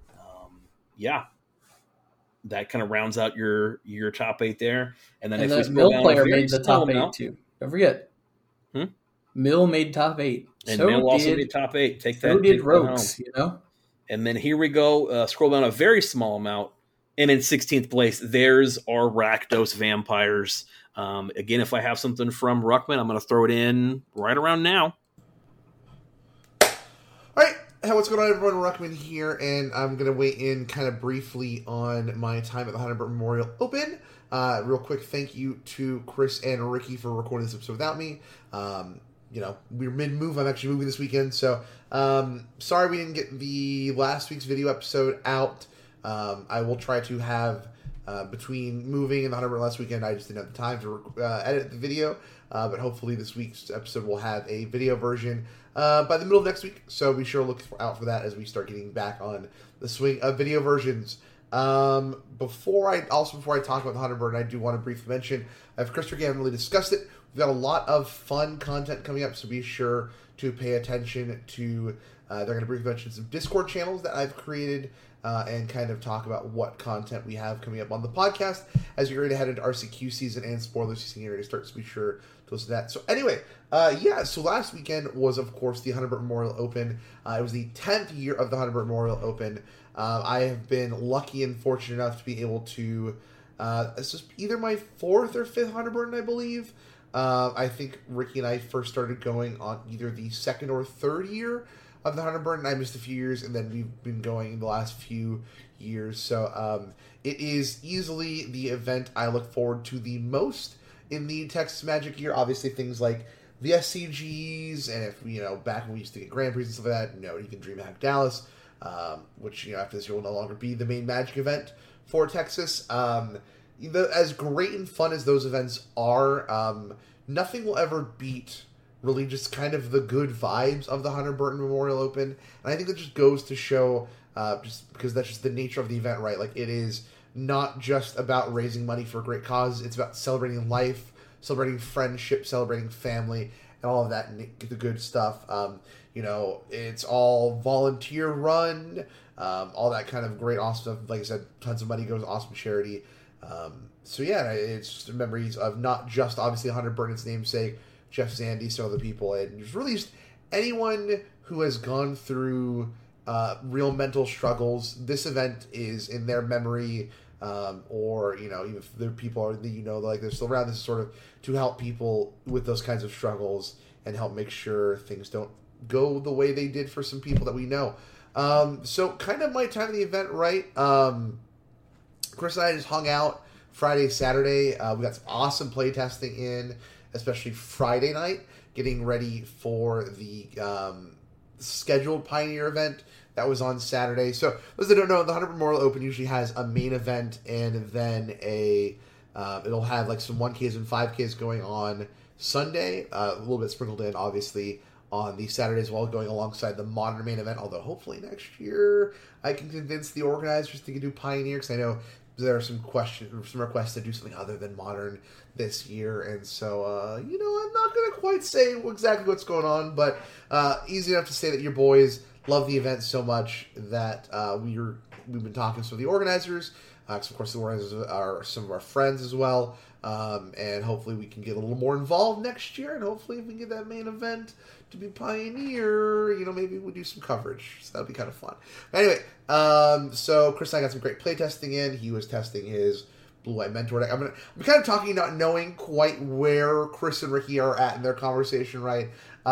That kind of rounds out your top 8 there. And then if the we scroll down, player made the top 8 too. Don't forget. Mill made top 8. And Mill also made top 8. Take that. So did Rogues, And then here we go. Scroll down a very small amount. And in 16th place, there's our Rakdos Vampires. Again, if I have something from Ruckman, I'm going to throw it in right around now. All right. Hey, what's going on, everyone? Ruckman here, and I'm going to weigh in kind of briefly on my time at the Heidelberg Memorial Open. Real quick, thank you to Chris and Ricky for recording this episode without me. We're mid-move. I'm actually moving this weekend, so sorry we didn't get the last week's video episode out. I will try to have, between moving and the Heidelberg last weekend, I just didn't have the time to edit the video, but hopefully this week's episode will have a video version by the middle of next week, so be sure to look out for that as we start getting back on the swing of video versions. Before I talk about the Hunter Burden, I do want to briefly mention, I've Chris Ricky haven't really discussed it. We've got a lot of fun content coming up, so be sure to pay attention to. They're going to briefly mention some Discord channels that I've created and kind of talk about what content we have coming up on the podcast as you're ready to head into RCQ season and spoiler season here to start. So be sure to listen to that. So anyway, so last weekend was of course the Hunter Burton Memorial Open. It was the 10th year of the Hunter Burton Memorial Open. I have been lucky and fortunate enough to be able to. It's just either my 4th or 5th Hunter Burton, I believe. I think Ricky and I first started going on either the 2nd or 3rd year of the Hunter Burton. I missed a few years, and then we've been going the last few years. So it is easily the event I look forward to the most in the Texas Magic year. Obviously, things like the SCGs, and if back when we used to get Grand Prix and stuff like that, even DreamHack Dallas, which after this year will no longer be the main Magic event for Texas. As great and fun as those events are, nothing will ever beat really just kind of the good vibes of the Hunter Burton Memorial Open. And I think that just goes to show, just because that's just the nature of the event, right? Like, it is not just about raising money for a great cause. It's about celebrating life, celebrating friendship, celebrating family, and all of that, and the good stuff. It's all volunteer run, all that kind of great, awesome stuff. Like I said, tons of money goes to awesome charity. It's just memories of not just obviously Hunter Burton's namesake, Jeff Zandy, some other people, and just really just anyone who has gone through real mental struggles. This event is in their memory, or even if there are people like they're still around. This is sort of to help people with those kinds of struggles and help make sure things don't go the way they did for some people that we know. So kind of my time of the event, right? Chris and I just hung out Friday, Saturday. We got some awesome play testing in, especially Friday night, getting ready for the scheduled Pioneer event that was on Saturday. So those that don't know, the Hunter Memorial Open usually has a main event and then it'll have like some 1Ks and 5Ks going on Sunday, a little bit sprinkled in, obviously, on the Saturday as well, going alongside the Modern main event, although hopefully next year I can convince the organizers to do Pioneer, because I know there are some requests to do something other than Modern this year, and so, I'm not going to quite say exactly what's going on, but easy enough to say that your boys love the event so much that we've been talking to the organizers, because of course the organizers are some of our friends as well, and hopefully we can get a little more involved next year, and hopefully if we can get that main event to be Pioneer, maybe we'll do some coverage. So that'll be kind of fun. But anyway, so Chris and I got some great play testing in. He was testing his Blue White Mentor deck. I'm kind of talking not knowing quite where Chris and Ricky are at in their conversation, right?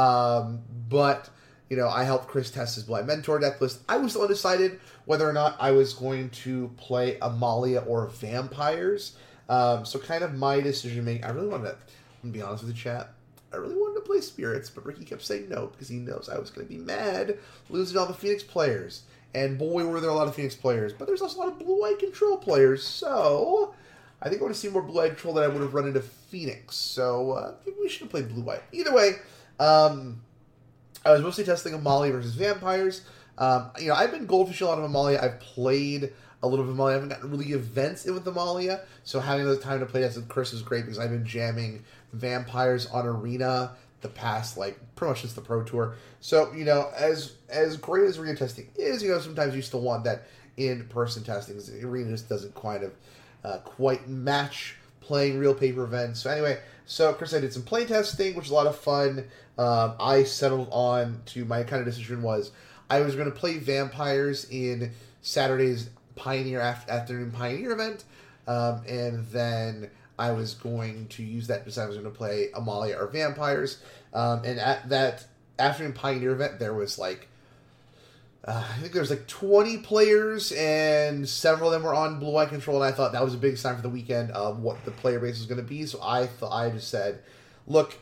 But I helped Chris test his Blue White Mentor deck list. I was still undecided whether or not I was going to play Amalia or Vampires. So kind of my decision making. I really wanted to, I'm gonna be honest with the chat, I really wanted to play Spirits, but Ricky kept saying no because he knows I was going to be mad losing all the Phoenix players. And boy, were there a lot of Phoenix players. But there's also a lot of Blue-White Control players. So I think I want to see more Blue-White Control than I would have run into Phoenix. So maybe we should have played Blue-White. Either way, I was mostly testing Amalia versus Vampires. I've been goldfishing a lot of Amalia. I've played a little bit of Amalia. I haven't gotten really events in with Amalia. So having the time to play test with Chris is great because I've been jamming Vampires on Arena the past, pretty much since the Pro Tour. So, as great as Arena testing is, sometimes you still want that in-person testing. Arena just doesn't quite match playing real paper events. So anyway, Chris and I did some play testing, which was a lot of fun. I settled on to my kind of decision was I was going to play Vampires in Saturday's afternoon Pioneer event, and then I was going to use that to decide I was going to play Amalia or Vampires. And at that afternoon Pioneer event, there was I think there was 20 players, and several of them were on Blue-White Control, and I thought that was a big sign for the weekend of what the player base was going to be. So I just said, look,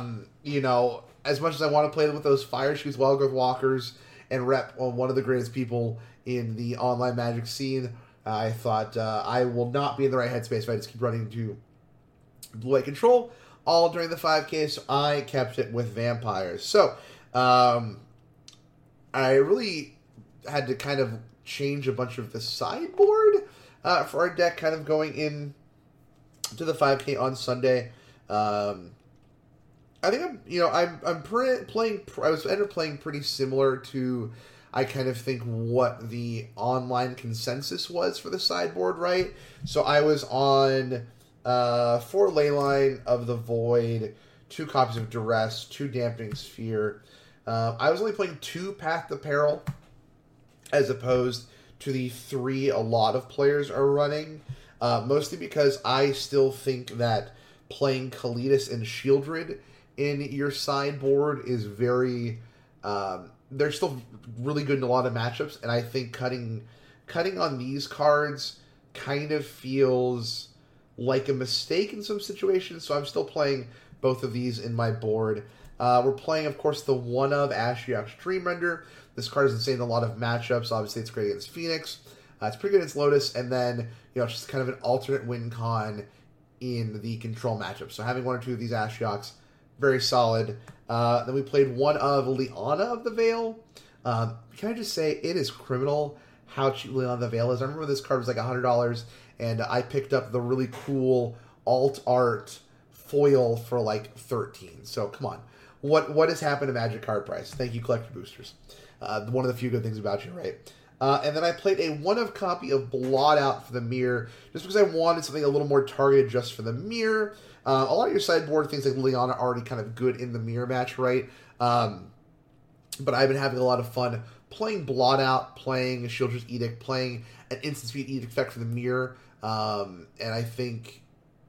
as much as I want to play with those Fire Shoes, Wildgrowth Walkers, and rep one of the greatest people in the online Magic scene, I thought I will not be in the right headspace if I just keep running into Blue-White Control all during the 5K, so I kept it with Vampires. So, I really had to kind of change a bunch of the sideboard for our deck kind of going in to the 5K on Sunday. I think I'm playing. I was ended up playing pretty similar to, I kind of think, what the online consensus was for the sideboard, right? So I was on 4 Leyline of the Void, 2 copies of Duress, 2 Dampening Sphere. I was only playing 2 Path to Peril, as opposed to the 3 a lot of players are running. Mostly because I still think that playing Kalitas and Shieldred in your sideboard is very... they're still really good in a lot of matchups, and I think cutting on these cards kind of feels like a mistake in some situations, so I'm still playing both of these in my board. We're playing, of course, the one of Ashiok's Dreamrender. This card is insane in a lot of matchups. Obviously, it's great against Phoenix. It's pretty good against Lotus, and then, it's just kind of an alternate win con in the control matchup. So having 1 or 2 of these Ashioks, very solid. Then we played one of Liana of the Veil. Can I just say, it is criminal how cheap Liana of the Veil is. I remember this card was like $100, and I picked up the really cool alt art foil for like 13. So come on. What has happened to Magic card price? Thank you, Collector Boosters. One of the few good things about you, right? And then I played a one-of copy of Blot Out for the Mirror, just because I wanted something a little more targeted just for the Mirror. A lot of your sideboard things like Liana are already kind of good in the Mirror match, right? But I've been having a lot of fun playing Blot Out, playing Shieldred's Edict, playing an instant speed edict effect for the Mirror. And I think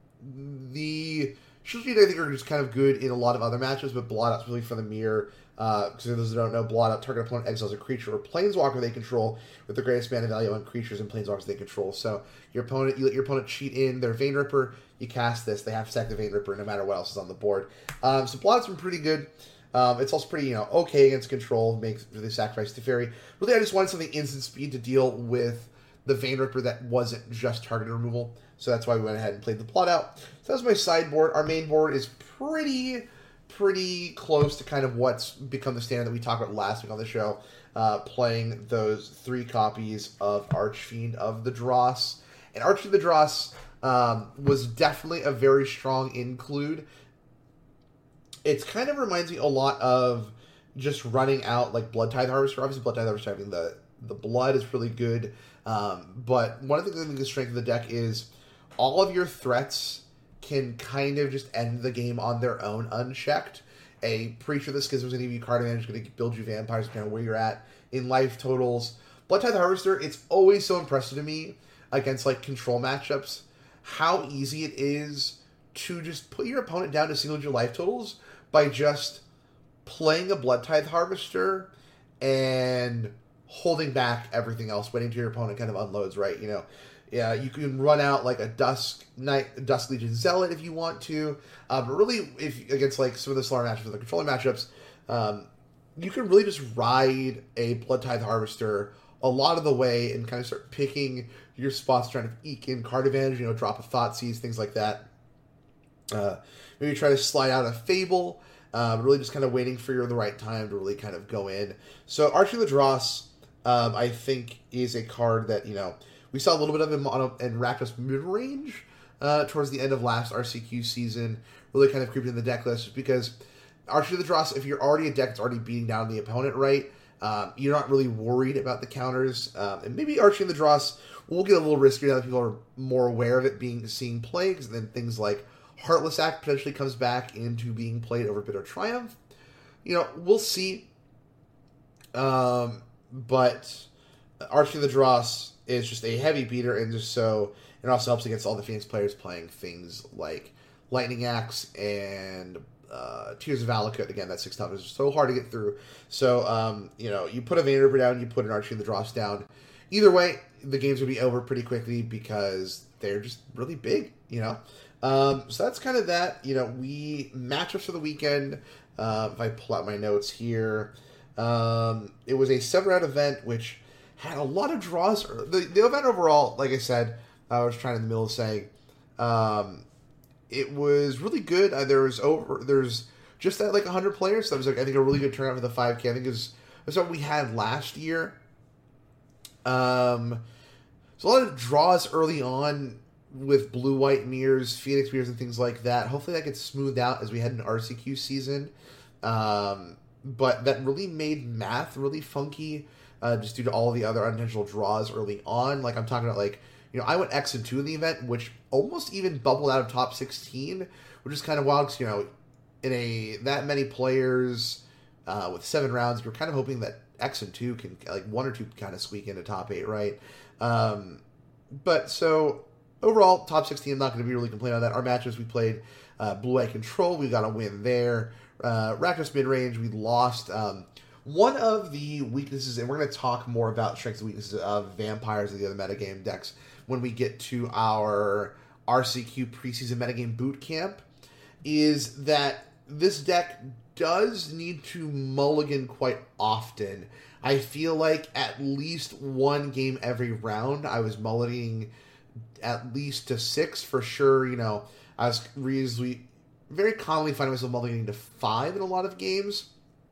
the Shieldred's Edict, I think, are just kind of good in a lot of other matches, but Blot Out's really for the Mirror. Because for those who don't know, Blot Out, target opponent exiles a creature or planeswalker they control with the greatest mana value on creatures and planeswalkers they control. So you let your opponent cheat in their Vein Ripper, you cast this, they have to sack the Vein Ripper no matter what else is on the board. So Blot Out's been pretty good. It's also pretty, okay against control, makes really sacrifice Teferi. Really, I just wanted something instant speed to deal with the Vein Ripper that wasn't just targeted removal. So that's why we went ahead and played the Blot Out. So that was my sideboard. Our main board is pretty close to kind of what's become the standard that we talked about last week on the show, playing those 3 copies of Archfiend of the Dross. And Archfiend of the Dross was definitely a very strong include. It kind of reminds me a lot of just running out like Blood Tithe Harvester. Obviously, Blood Tithe Harvester having the blood is really good. But one of the things I think the strength of the deck is all of your threats can kind of just end the game on their own unchecked. A Preacher of the Schism is going to give you card advantage, going to build you vampires depending on where you're at in life totals. Blood Tithe Harvester, it's always so impressive to me against like control matchups how easy it is to just put your opponent down to single-digit life totals by just playing a Blood Tithe Harvester and holding back everything else, waiting till your opponent kind of unloads, right? Yeah, you can run out like a Dusk Legion Zealot if you want to. But really, if against like some of the slower matchups, the controlling matchups, you can really just ride a Blood Tithe Harvester a lot of the way and kind of start picking your spots, trying to eke in card advantage, drop a Thoughtseize, things like that. Maybe try to slide out a Fable, really just kind of waiting for the right time to really kind of go in. So Archfiend of the Dross, I think, is a card that, we saw a little bit of him in Rakdos mid-range towards the end of last RCQ season, really kind of creeping in the deck list, because Archfiend of the Dross, if you're already a deck that's already beating down the opponent, right, you're not really worried about the counters. And maybe Archfiend of the Dross will get a little riskier now that people are more aware of it seeing played, because then things like Heartless Act potentially comes back into being played over Bitter Triumph. We'll see. But Archfiend of the Dross is just a heavy beater, and just so it also helps against all the Phoenix players playing things like Lightning Axe and Tears of Valakut. Again, that 6 top is so hard to get through. So, you put a Vein Ripper down, you put an Archfiend of the Dross down. Either way, the games would be over pretty quickly because they're just really big, So that's kind of that. We matchups for the weekend. If I pull out my notes here, it was a 7-round event, which had a lot of draws. The event overall, like I said, I was trying in the middle of saying, it was really good. There's just that like 100 players. So that was I think a really good turnout for the 5K. I think it was what we had last year. So So a lot of draws early on with blue-white mirrors, Phoenix mirrors, and things like that. Hopefully that gets smoothed out as we head into RCQ season. But that really made math really funky, just due to all the other unintentional draws early on. Like I'm talking about, like, I went X and 2 in the event, which almost even bubbled out of top 16, which is kind of wild because, in that many players with 7 rounds, you're kind of hoping that X and 2 can, like, 1 or 2 can kind of squeak into top 8, right? But so overall, top 16, I'm not going to be really complaining on that. Our matches, we played Blue-White Control. We got a win there. Rakdos mid-range, we lost. One of the weaknesses, and we're going to talk more about strengths and weaknesses of Vampires and the other metagame decks when we get to our RCQ preseason metagame boot camp, is that this deck does need to mulligan quite often. I feel like at least one game every round I was mulliganing at least to 6 for sure. I was very commonly finding myself mulliganing to 5 in a lot of games.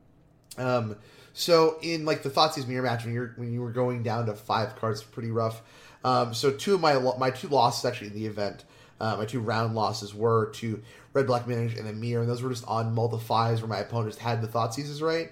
So in like the Thoughtseize mirror match, when you were going down to 5 cards, pretty rough. So 2 of my 2 losses actually in the event, my 2 round losses were to Red Black Manage and then Mirror, and those were just on multi-5s where my opponent just had the Thoughtseizes right.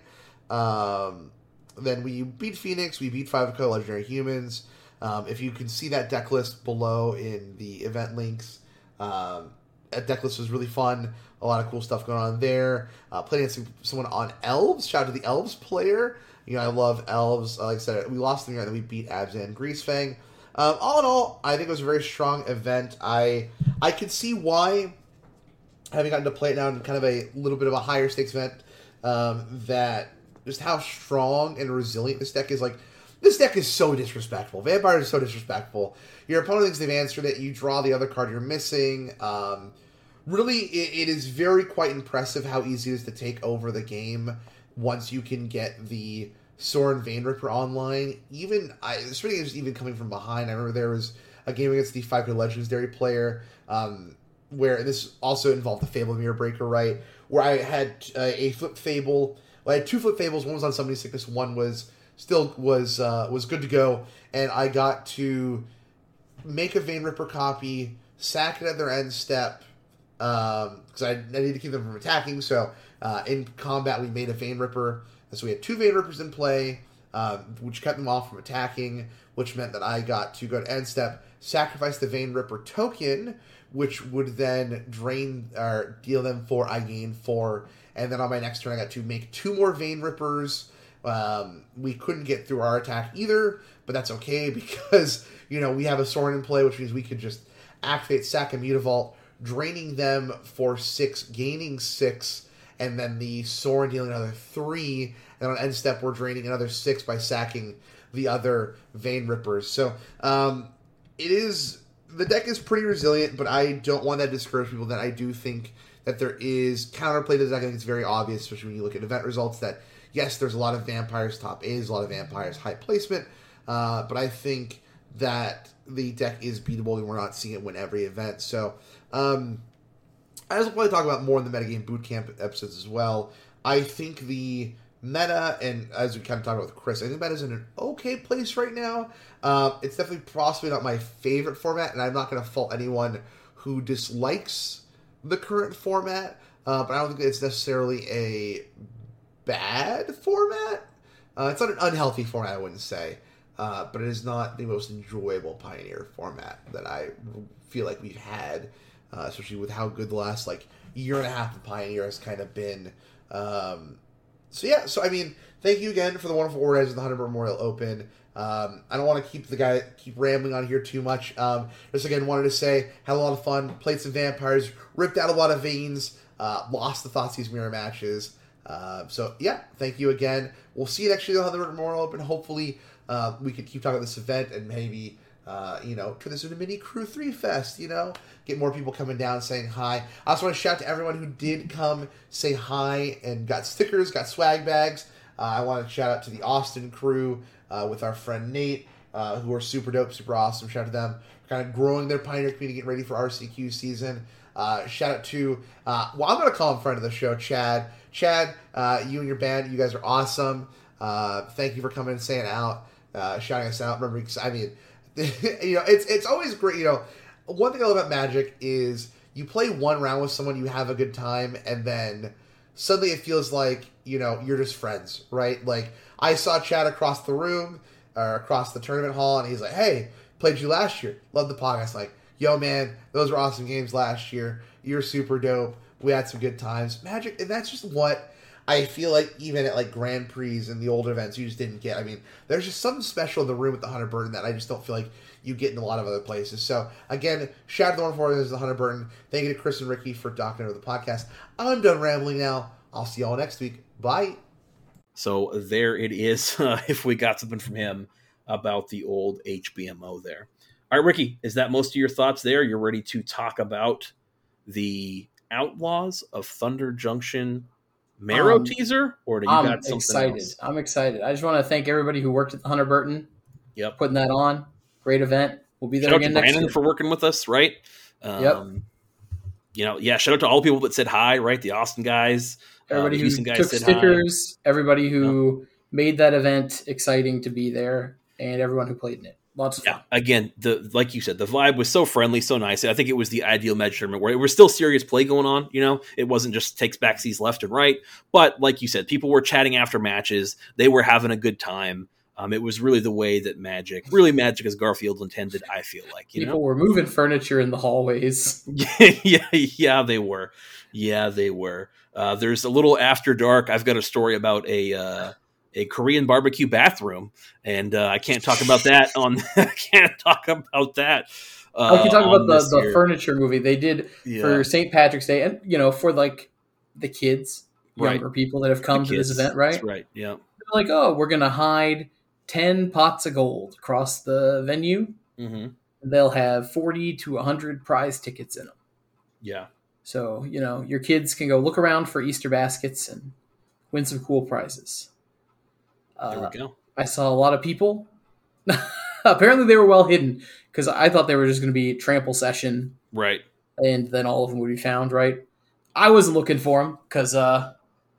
Then we beat Phoenix, we beat 5 Legendary Humans. If you can see that deck list below in the event links, that deck list was really fun. A lot of cool stuff going on there. Played against someone on Elves. Shout out to the Elves player. I love Elves. Like I said, we lost them and then we beat Abzan and Greasefang. All in all, I think it was a very strong event. I could see why, having gotten to play it now in kind of a little bit of a higher stakes event, that just how strong and resilient this deck is. Like, this deck is so disrespectful. Vampire is so disrespectful. Your opponent thinks they've answered it. You draw the other card you're missing. Really, it is very quite impressive how easy it is to take over the game once you can get the Sorin Vainripper online. Even coming from behind. I remember there was a game against the 5 Legendary player where this also involved the Fable Mirror Breaker, right? Where I had a Flip Fable. Well, I had 2 Flip Fables. One was on Somebody's Sickness. One was good to go, and I got to make a Vainripper copy, sack it at their end step, because I needed to keep them from attacking. So in combat, we made a Vainripper, and so we had 2 Vainrippers in play, which kept them off from attacking, which meant that I got to go to end step, sacrifice the Vainripper token, which would then drain or deal them 4. I gained 4, and then on my next turn, I got to make 2 more Vainrippers. We couldn't get through our attack either, but that's okay because, we have a Sorin in play, which means we could just activate Sack and Mutavault, draining them for 6, gaining 6, and then the Sorin dealing another 3, and on end step we're draining another 6 by sacking the other Vainrippers. So, the deck is pretty resilient, but I don't want that to discourage people. That I do think that there is counterplay to the deck. I think it's very obvious, especially when you look at event results, that yes, there's a lot of Vampires top A's, a lot of Vampires high placement, but I think that the deck is beatable and we're not seeing it win every event. So, as we'll probably talk about more in the metagame bootcamp episodes as well, I think the meta, and as we kind of talked about with Chris, I think meta's in an okay place right now. It's definitely possibly not my favorite format, and I'm not going to fault anyone who dislikes the current format, but I don't think it's necessarily a bad format. It's not an unhealthy format, I wouldn't say, but it is not the most enjoyable Pioneer format that I feel like we've had, especially with how good the last year and a half of Pioneer has kind of been. So I mean, thank you again for the wonderful organizers of the Hunter Memorial Open. I don't want to keep rambling on here too much. Just again wanted to say, had a lot of fun, played some Vampires, ripped out a lot of veins, lost the Thoughtseize mirror matches. So yeah, thank you again. We'll see you next year at the Hunter Memorial Open. Hopefully, we could keep talking about this event and maybe, turn this into a mini Crew 3 Fest, get more people coming down saying hi. I also want to shout out to everyone who did come say hi and got stickers, got swag bags. I want to shout out to the Austin crew with our friend Nate, who are super dope, super awesome. Shout out to them. Kind of growing their Pioneer community, getting ready for RCQ season. Shout out to, I'm going to call him friend of the show, Chad. Chad, you and your band, you guys are awesome. Thank you for coming and saying out, shouting us out. Remember, it's always great. One thing I love about Magic is you play one round with someone, you have a good time, and then suddenly it feels like, you're just friends, right? Like, I saw Chad across the room, or across the tournament hall, and he's like, hey, played you last year. Love the podcast. Like, yo, man, those were awesome games last year. You're super dope. We had some good times. Magic, and that's just what I feel like even at, like, Grand Prix and the old events, you just didn't get. I mean, there's just something special in the room with the Hunter Burton that I just don't feel like you get in a lot of other places. So, again, shout out to the one for this is the Hunter Burton. Thank you to Chris and Ricky for talking over the podcast. I'm done rambling now. I'll see y'all next week. Bye. So there it is. If we got something from him about the old HBMO there. All right, Ricky, is that most of your thoughts there? You're ready to talk about the Outlaws of Thunder Junction Marrow teaser? Or do you got something else? I'm excited. I just want to thank everybody who worked at the Hunter Burton. Yep. Putting that on. Great event. We'll be there again next year. Shout out to Brandon year. for working with us, right? Yep. Shout out to all the people that said hi, right? The Austin guys. Everybody who took stickers, everybody who made that event exciting to be there, and everyone who played in it. Lots of fun. Again, like you said, the vibe was so friendly, so nice. I think it was the ideal Magic tournament where it was still serious play going on. It wasn't just takes backseats left and right. But like you said, people were chatting after matches. They were having a good time. It was really the way that Magic as Garfield intended, I feel like. People were moving furniture in the hallways. Yeah, they were. There's a little after dark. I've got a story about a Korean barbecue bathroom, and I can't talk about that I can't talk about that. I can talk about the furniture movie they did for St. Patrick's Day, and for like the kids, younger people that have come to this event, right? That's right. Yeah. They're like, oh, we're gonna hide 10 pots of gold across the venue. Mm-hmm. They'll have 40 to 100 prize tickets in them. Yeah. So, your kids can go look around for Easter baskets and win some cool prizes. There we go. I saw a lot of people. Apparently they were well hidden because I thought they were just going to be trample session. Right. And then all of them would be found, right? I wasn't looking for them because, I'm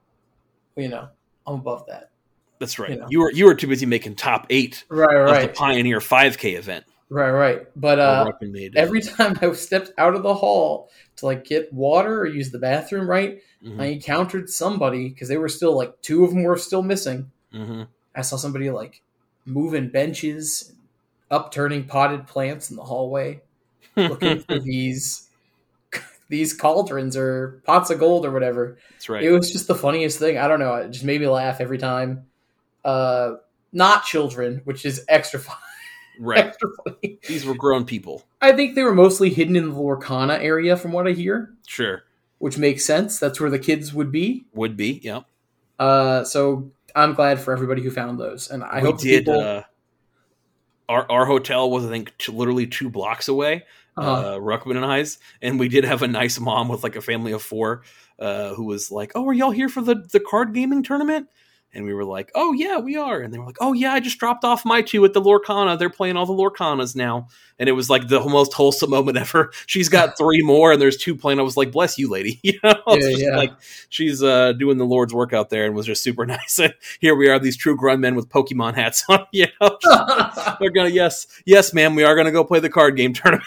above that. That's right. You were too busy making top 8 of the Pioneer 5K event. Right. But every time I stepped out of the hall to get water or use the bathroom, right, I encountered somebody because they were still 2 of them were still missing. Mm-hmm. I saw somebody moving benches, upturning potted plants in the hallway, looking for these cauldrons or pots of gold or whatever. That's right. It was just the funniest thing. I don't know. It just made me laugh every time. Not children, which is extra fun. Right. Extra funny. These were grown people. I think they were mostly hidden in the Lorcana area from what I hear. Sure. Which makes sense. That's where the kids would be. Would be, yeah. So I'm glad for everybody who found those. And I hope people... Our hotel was, I think, literally 2 blocks away, Ruckman and I's, and we did have a nice mom with a family of 4 who was like, oh, are y'all here for the card gaming tournament? And we were like, oh, yeah, we are. And they were like, oh, yeah, I just dropped off my 2 at the Lorcana. They're playing all the Lorcanas now. And it was the most wholesome moment ever. She's got 3 more, and there's 2 playing. I was like, bless you, lady. She's doing the Lord's work out there and was just super nice. And here we are, these true grunt men with Pokemon hats on. They're going to, yes, ma'am, we are going to go play the card game tournament.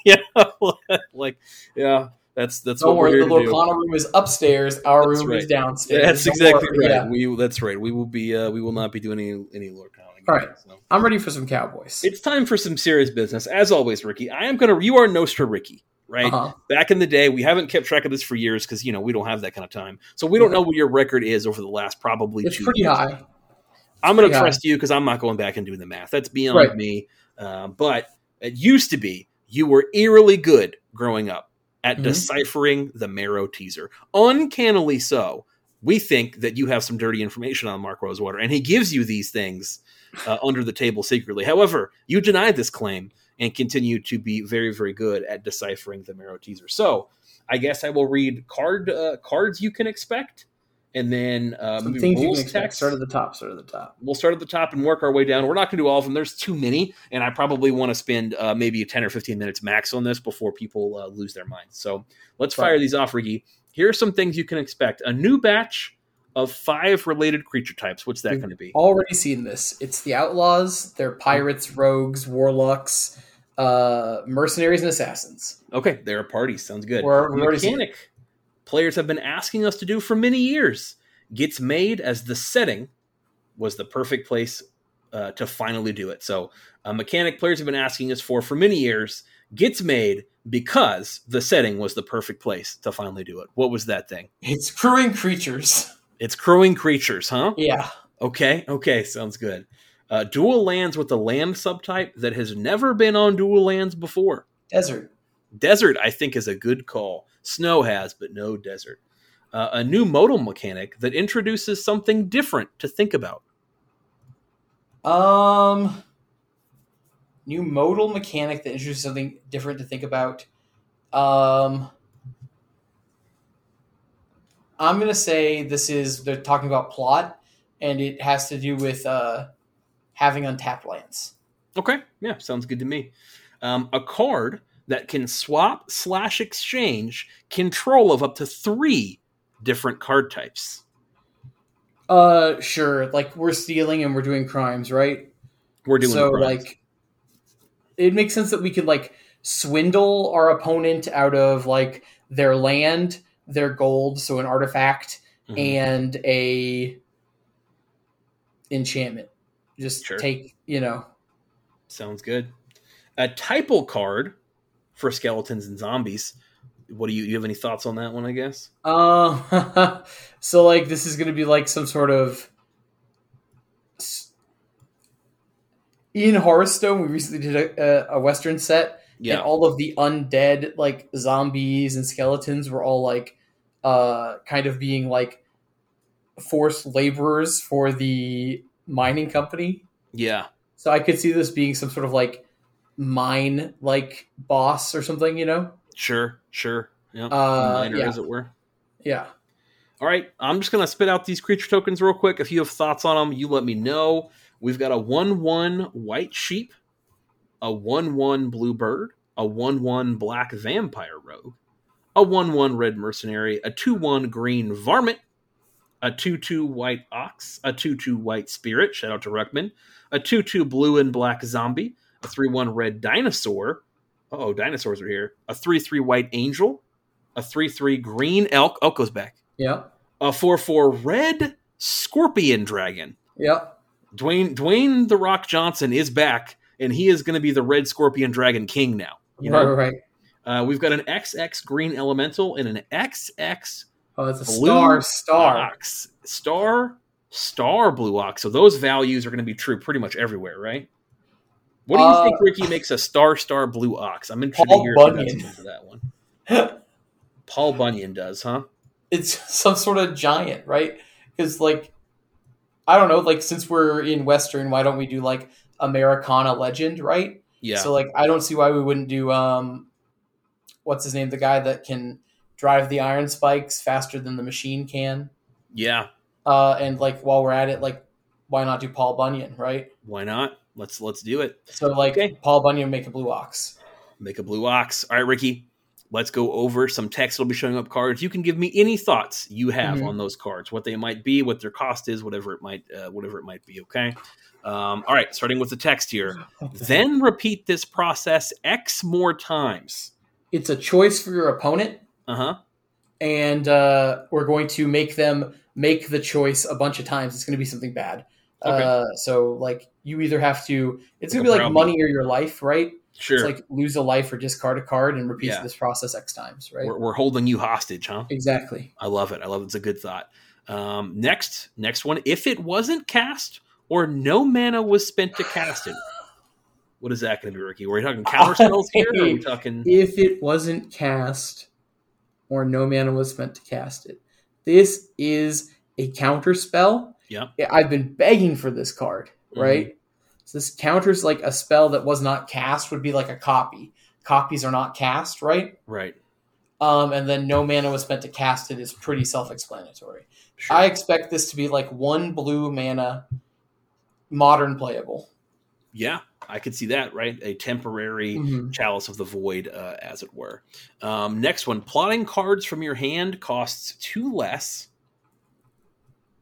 That's Don't what we're worry, here the to do. Lorcana room is upstairs. Our room is downstairs. That's exactly right. Yeah. That's right. We will not be doing any Lorcana. All right. So. I'm ready for some Cowboys. It's time for some serious business. As always, Ricky, you are Nostra Ricky, right? Uh-huh. Back in the day, we haven't kept track of this for years because, we don't have that kind of time. So we don't know what your record is over the last probably 2 years. It's pretty high. I'm going to trust you because I'm not going back and doing the math. That's beyond me. But it used to be you were eerily good growing up at deciphering the Marrow teaser. Uncannily so. We think that you have some dirty information on Mark Rosewater, and he gives you these things under the table secretly. However, you denied this claim and continue to be very, very good at deciphering the Marrow teaser. So I guess I will read cards you can expect, and then some things you can expect. Start at the top. We'll start at the top and work our way down. We're not going to do all of them. There's too many, and I probably want to spend maybe 10 or 15 minutes max on this before people lose their minds. So let's fire these off, Ricky. Here are some things you can expect. A new batch of 5 related creature types. What's that going to be? Already seen this. It's the outlaws. They're pirates, rogues, warlocks, mercenaries, and assassins. Okay, they're a party. Sounds good. Mechanic players have been asking us to do for many years gets made as the setting was the perfect place to finally do it. So a mechanic players have been asking us for many years gets made because the setting was the perfect place to finally do it. What was that thing? It's crewing creatures. It's crewing creatures, huh? Yeah. Okay, sounds good. Dual lands with the land subtype that has never been on dual lands before. Desert, I think, is a good call. Snow has, but no desert. A new modal mechanic that introduces something different to think about. New modal mechanic that introduces something different to think about. I'm going to say they're talking about plot, and it has to do with having untapped lands. Okay, yeah, sounds good to me. A card that can swap/exchange control of up to 3 different card types. Sure. Like, we're stealing and we're doing crimes, right? We're doing crimes. Like, it makes sense that we could, like, swindle our opponent out of, like, their land, their gold, so an artifact, and a enchantment. Just take, Sounds good. A typal card for skeletons and zombies. What do you have any thoughts on that one, I guess? So, like, this is going to be like some sort of... In Hearthstone, we recently did a Western set, and all of the undead, like, zombies and skeletons were all, like, kind of being, like, forced laborers for the mining company. Yeah. So I could see this being some sort of, like, mine, like, boss or something, Sure. Yeah. Miner, as it were. Yeah. All right. I'm just going to spit out these creature tokens real quick. If you have thoughts on them, you let me know. We've got a 1/1 white sheep, a 1/1 blue bird, a 1/1 black vampire rogue, a 1/1 red mercenary, a 2/1 green varmint, a 2/2 white ox, a 2/2 white spirit, shout out to Ruckman, a 2/2 blue and black zombie, a 3/1 red dinosaur. Uh-oh, dinosaurs are here. A 3/3 white angel, a 3/3 green elk. Elk goes back. Yeah. A 4/4 red scorpion dragon. Yeah. Dwayne The Rock Johnson is back, and he is going to be the red scorpion dragon king now. Right. We've got an XX green elemental and an XX it's a blue star. Ox. Star blue ox. So those values are going to be true pretty much everywhere, right? What do you think, Ricky, makes a star blue ox? I'm interested to hear if you got into that one. Paul Bunyan does, huh? It's some sort of giant, right? Because, like, I don't know, like, since we're in Western, why don't we do, like, Americana legend, right? Yeah. So, like, I don't see why we wouldn't do, what's his name? The guy that can drive the iron spikes faster than the machine can. Yeah. And, like, while we're at it, like, why not do Paul Bunyan, right? Why not? Let's do it. So, like, Paul Bunyan, make a blue ox. Make a blue ox. All right, Ricky. Let's go over some text that'll be showing up cards. You can give me any thoughts you have on those cards, what they might be, what their cost is, whatever it might be. Okay. All right. Starting with the text here. Then repeat this process X more times. It's a choice for your opponent. And we're going to make them make the choice a bunch of times. It's going to be something bad. Okay. So, like, you either have to. It's going to be like money or your life, right? Sure. It's like lose a life or discard a card and repeat this process X times, right? We're holding you hostage, huh? Exactly. I love it. It's a good thought. Next one. If it wasn't cast or no mana was spent to cast it, what is that going to be, Ricky? Were we talking counter spells here? Or are we talking? If it wasn't cast or no mana was spent to cast it, this is a counter spell. Yeah. I've been begging for this card, right? So this counters like a spell that was not cast would be like a copy. Copies are not cast, right? Right. And then no mana was spent to cast it is pretty self-explanatory. Sure. I expect this to be like 1 blue mana, modern playable. Yeah, I could see that, right? A temporary Chalice of the Void, as it were. Next one. Plotting cards from your hand costs 2 less.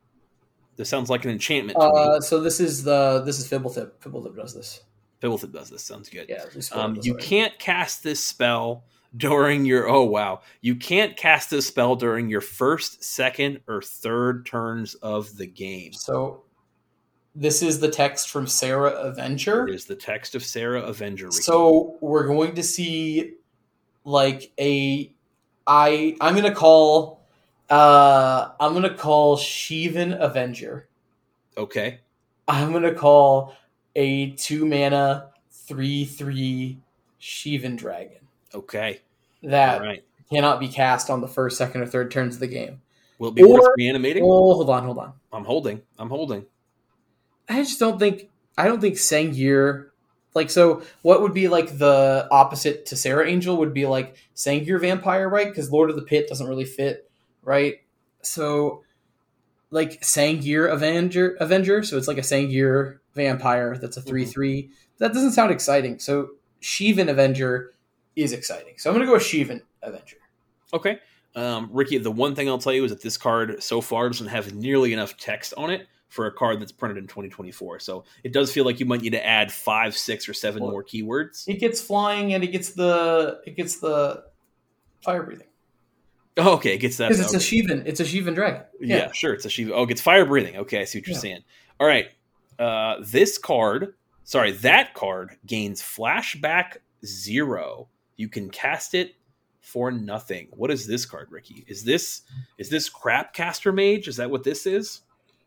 This sounds like an enchantment to me. So this is Fibblethip. Fibblethip does this. Fibblethip does this. Sounds good. Yeah. You can't cast this spell during your. Oh wow! You can't cast this spell during your first, second, or third turns of the game. So this is the text from Sarah Avenger. It is the text of Sarah Avenger. Ricky. So we're going to see like I'm gonna call Shivan Avenger. Okay. I'm gonna call a 2-mana 3/3 Shivan Dragon. Okay. That cannot be cast on the first, second, or third turns of the game. Will it be worth reanimating? Oh, hold on. I'm holding. I just don't think Sengir. Like, so what would be like the opposite to Sarah Angel would be like Sengir Vampire, right? Because Lord of the Pit doesn't really fit, right? So like Sengir Avenger, so it's like a Sengir Vampire that's a 3/3. That doesn't sound exciting. So Shivan Avenger is exciting. So I'm going to go with Shivan Avenger. Okay. Ricky, the one thing I'll tell you is that this card so far doesn't have nearly enough text on it for a card that's printed in 2024. So it does feel like you might need to add 5, 6, or 7 more keywords. It gets flying and it gets the fire breathing. Oh, okay, it gets that. Because it's a Shivan dragon. Yeah, sure, it's a Shivan. Oh, it gets fire breathing. Okay, I see what you're saying. All right. That card gains flashback 0. You can cast it for nothing. What is this card, Ricky? Is this Crapcaster Mage? Is that what this is?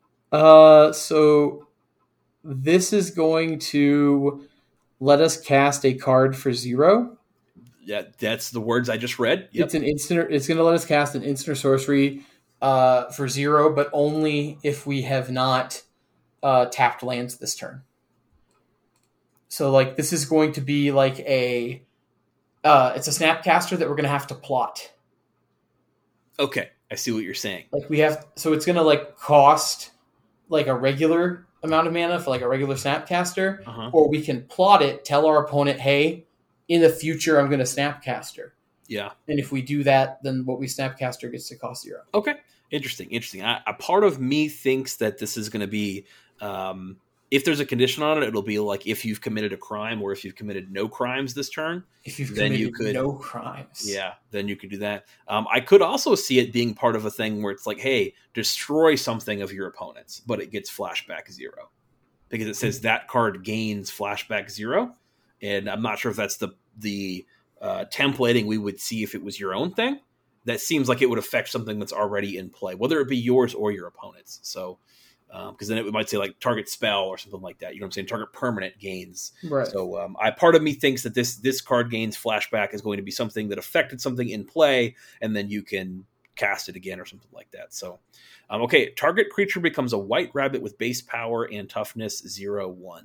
So this is going to let us cast a card for 0. Yeah, that's the words I just read. Yep. It's an instant. It's going to let us cast an instant or sorcery for 0, but only if we have not tapped lands this turn. So, like, this is going to be like it's a Snapcaster that we're going to have to plot. Okay, I see what you're saying. Like so it's going to like cost like a regular amount of mana for like a regular Snapcaster, or we can plot it, tell our opponent, hey, in the future I'm going to Snapcaster. Yeah. And if we do that, then what we Snapcaster gets to cost 0. Okay. Interesting. A part of me thinks that this is going to be, if there's a condition on it, it'll be like if you've committed a crime or if you've committed no crimes this turn. If you've committed no crimes. Yeah, then you could do that. I could also see it being part of a thing where it's like, hey, destroy something of your opponent's, but it gets flashback 0. Because it says that card gains flashback 0. And I'm not sure if that's the templating we would see if it was your own thing. That seems like it would affect something that's already in play, whether it be yours or your opponent's. So, because then it might say like target spell or something like that. You know what I'm saying? Target permanent gains. Right. So, part of me thinks that this card gains flashback is going to be something that affected something in play, and then you can cast it again or something like that. So, okay. Target creature becomes a white rabbit with base power and toughness 0/1.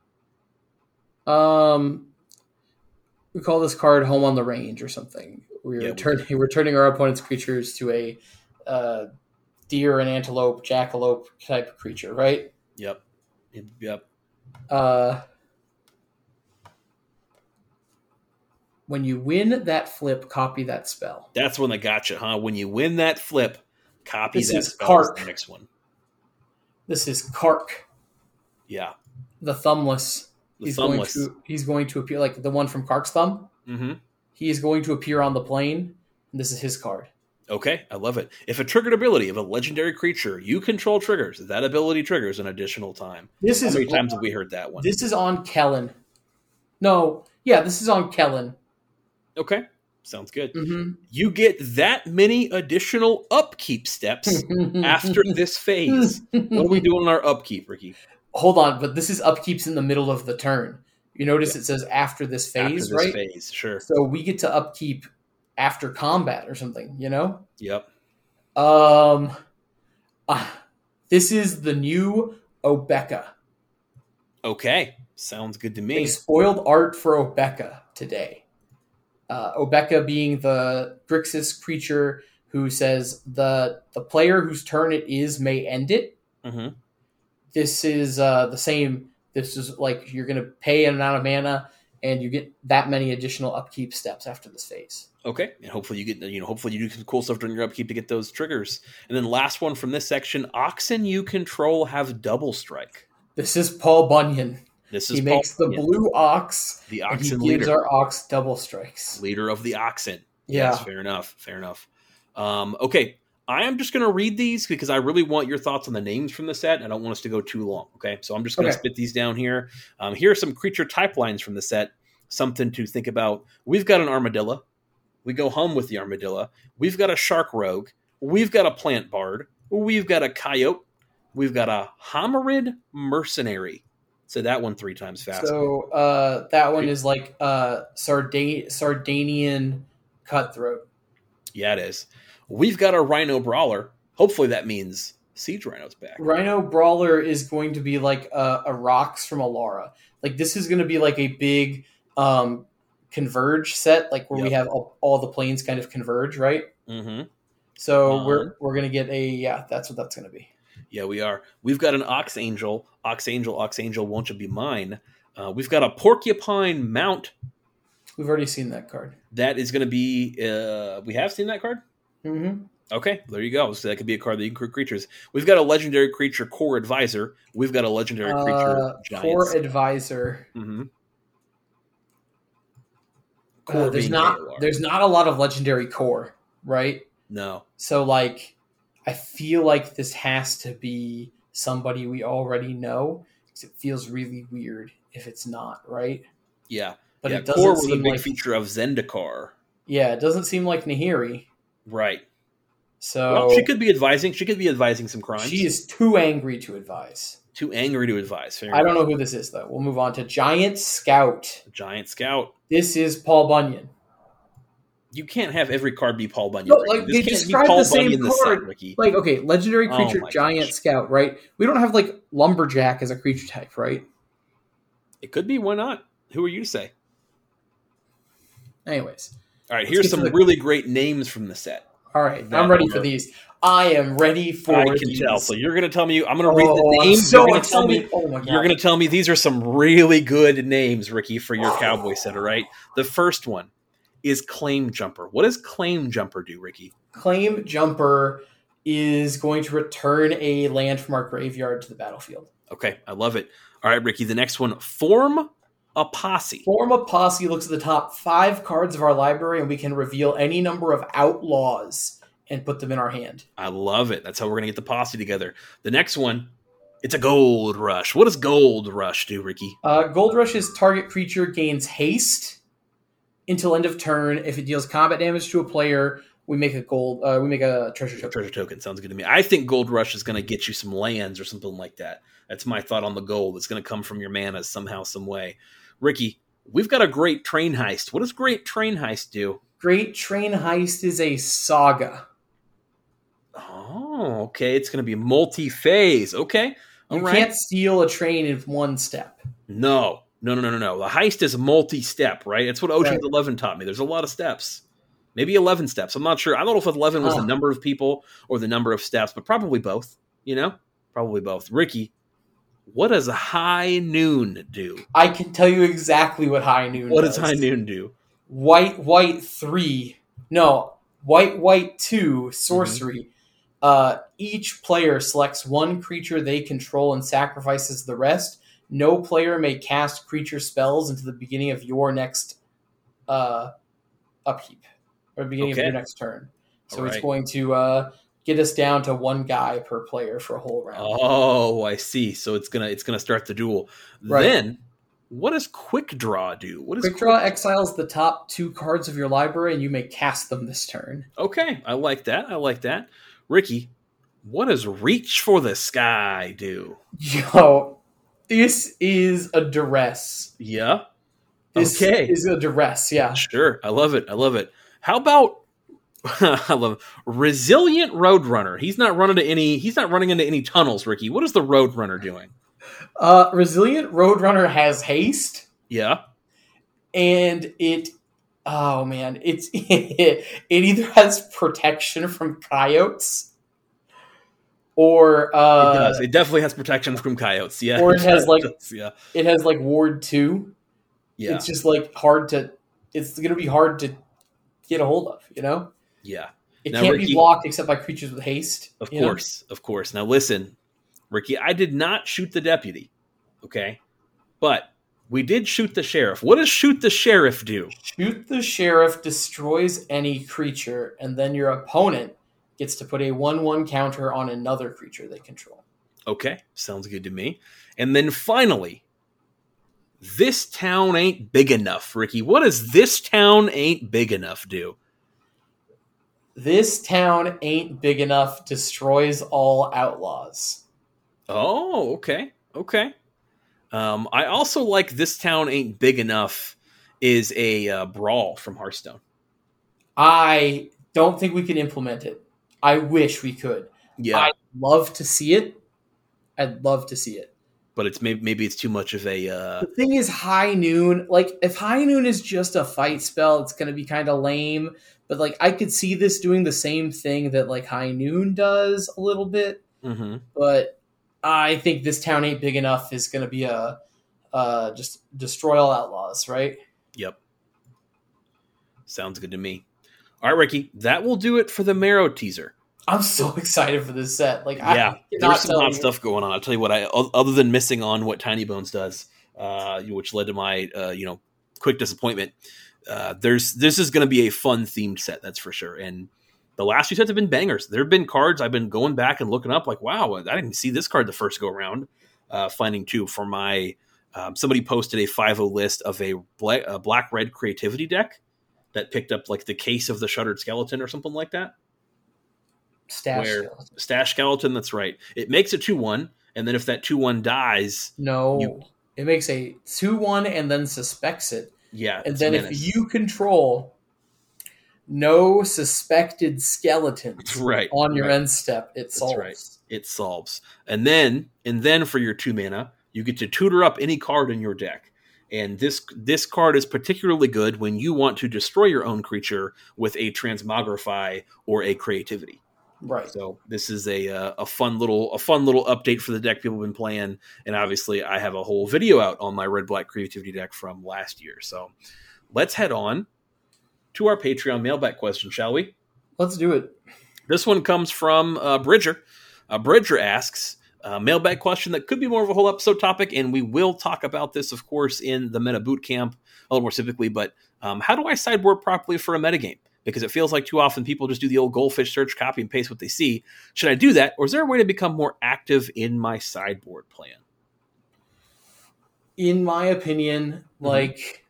We call this card Home on the Range or something. We're turning our opponent's creatures to a deer and antelope, jackalope type of creature, right? Yep. When you win that flip, copy that spell. That's when they got you, huh? When you win that flip, copy that spell. Kark. The next one. This is Kark. Yeah. The Thumbless. He's going to appear like the one from Kark's Thumb. Mm-hmm. He is going to appear on the plane, and this is his card. Okay, I love it. If a triggered ability of a legendary creature you control triggers, that ability triggers an additional time. How many times have we heard that one? This is on Kellen. This is on Kellen. Okay, sounds good. Mm-hmm. You get that many additional upkeep steps after this phase. What are we doing in our upkeep, Ricky? Hold on, but this is upkeeps in the middle of the turn. You notice it says after this phase, right? Phase, sure. So we get to upkeep after combat or something, you know? Yep. This is the new Obeka. Okay, sounds good to me. They spoiled art for Obeka today. Obeka being the Grixis creature who says the player whose turn it is may end it. Mm-hmm. This is the same. This is like you're going to pay an amount of mana, and you get that many additional upkeep steps after this phase. Okay, and hopefully you get, hopefully you do some cool stuff during your upkeep to get those triggers. And then last one from this section, Oxen you control have double strike. This is Paul Bunyan. He makes the blue ox. The oxen he gives leader. Our ox double strikes. Leader of the oxen. Yeah. Yes, fair enough. Okay, I am just going to read these because I really want your thoughts on the names from the set. I don't want us to go too long. Okay, so I'm just going to spit these down here. Here are some creature type lines from the set. Something to think about. We've got an armadillo. We go home with the armadillo. We've got a shark rogue. We've got a plant bard. We've got a coyote. We've got a hominid mercenary. Say that one 3 times fast. So that one is like Sardanian cutthroat. Yeah, it is. We've got a rhino brawler. Hopefully that means Siege Rhino's back. Rhino brawler is going to be like a Rox from Alara. Like this is going to be like a big converge set, like where we have all the planes kind of converge, right? Mm-hmm. So we're going to get that's what that's going to be. Yeah, we are. We've got an Ox Angel, won't you be mine? We've got a Porcupine Mount. We've already seen that card. That is going to be... we have seen that card? Mm-hmm. Okay, there you go. So that could be a card that you can create creatures. We've got a legendary creature, Core Advisor. We've got a legendary creature, Giants. Core Advisor. Mm-hmm. There's not a lot of legendary core, right? No. So, like, I feel like this has to be somebody we already know, because it feels really weird if it's not, right? Yeah. But it Core doesn't was a seem big feature of Zendikar. Yeah, it doesn't seem like Nahiri. Right. So she could be advising. She could be advising some crimes. She is too angry to advise. Too angry to advise. I don't know who this is, though. We'll move on to Giant Scout. Giant Scout. This is Paul Bunyan. You can't have every card be Paul Bunyan. No, like they describe the same card. Ricky. Like, okay, legendary creature, Giant Scout, right? We don't have like Lumberjack as a creature type, right? It could be. Why not? Who are you to say? Anyways. All right, here's some really great names from the set. All right, I'm ready for these. I am ready for these. I can tell. So you're going to tell me, I'm going to read the names. You're going to tell me, you're going to tell me these are some really good names, Ricky, for your cowboy set, all right? The first one is Claim Jumper. What does Claim Jumper do, Ricky? Claim Jumper is going to return a land from our graveyard to the battlefield. Okay, I love it. All right, Ricky, the next one, Form a Posse. Form a Posse looks at the top 5 cards of our library, and we can reveal any number of outlaws and put them in our hand. I love it. That's how we're going to get the posse together. The next one, it's a Gold Rush. What does Gold Rush do, Ricky? Gold Rush is target creature gains haste until end of turn. If it deals combat damage to a player, we make a treasure token. Treasure token sounds good to me. I think Gold Rush is going to get you some lands or something like that. That's my thought on the gold. It's going to come from your mana somehow, some way. Ricky, we've got a Great Train Heist. What does Great Train Heist do? Great Train Heist is a saga. Oh, okay. It's going to be multi-phase. Okay. You can't steal a train in one step. No. The heist is multi-step, right? That's what Ocean's 11 taught me. There's a lot of steps. Maybe 11 steps. I'm not sure. I don't know if 11 was the number of people or the number of steps, but probably both. Probably both. Ricky, what does a High Noon do? I can tell you exactly what High Noon does. What does High Noon do? White 3. No, white 2 sorcery. Mm-hmm. Each player selects one creature they control and sacrifices the rest. No player may cast creature spells until the beginning of your next upkeep, or the beginning of your next turn. So it's going to get us down to one guy per player for a whole round. Oh, I see. So it's gonna start the duel. Right. Then, what does Quick Draw do? Quick Draw exiles the top 2 cards of your library, and you may cast them this turn. Okay, I like that. Ricky, what does Reach for the Sky do? Yo, this is a duress. Yeah? This is a duress, yeah. Sure, I love it. How about I love it. Resilient Roadrunner? He's not running into any tunnels, Ricky. What is the Roadrunner doing? Resilient Roadrunner has haste. Yeah. And it either has protection from coyotes, or it does. It definitely has protection from coyotes. Yeah, or it has it has like Ward 2. Yeah. It's just like it's going to be hard to get a hold of, you know? Yeah. It now, can't Ricky, be blocked except by creatures with haste. Of course. Now listen, Ricky, I did not shoot the deputy, okay? But we did shoot the sheriff. What does shoot the sheriff do? Shoot the sheriff destroys any creature, and then your opponent gets to put a 1/1 counter on another creature they control. Okay, sounds good to me. And then finally, this town ain't big enough, Ricky. What does this town ain't big enough do? This town ain't big enough destroys all outlaws. Oh, okay. I also like this town ain't big enough is a brawl from Hearthstone. I don't think we can implement it. I wish we could. Yeah. I'd love to see it. But it's maybe it's too much of a... The thing is, High Noon, like, if High Noon is just a fight spell, it's going to be kind of lame. But, like, I could see this doing the same thing that, like, High Noon does a little bit. Mm-hmm. But I think this town ain't big enough is going to be just destroy all outlaws, right? Yep. Sounds good to me. All right, Ricky, that will do it for the Marrow teaser. I'm so excited for this set. Like, yeah, there's some hot stuff going on. I'll tell you what, other than missing on what Tiny Bones does, which led to my quick disappointment. This is going to be a fun themed set, that's for sure. And the last few sets have been bangers. There have been cards I've been going back and looking up, like, wow, I didn't see this card the first go around. Finding two for my somebody posted a 5-0 list of a black-red creativity deck that picked up like the Case of the Shuttered Skeleton or something like that. Stash Skeleton, that's right. It makes a 2/1, and then if that 2/1 dies... No, it makes a 2/1 and then suspects it. Yeah. And then if you control no suspected skeletons on your end step, it solves. That's right. It solves. And then for your 2 mana, you get to tutor up any card in your deck. And this card is particularly good when you want to destroy your own creature with a Transmogrify or a Creativity. Right. So this is a fun little update for the deck people have been playing, and obviously I have a whole video out on my red-black creativity deck from last year. So let's head on to our Patreon mailbag question, shall we? Let's do it. This one comes from Bridger. Bridger asks a mailbag question that could be more of a whole episode topic, and we will talk about this, of course, in the Meta Bootcamp a little more specifically. But how do I sideboard properly for a metagame? Because it feels like too often people just do the old goldfish search, copy and paste what they see. Should I do that? Or is there a way to become more active in my sideboard plan? In my opinion, like,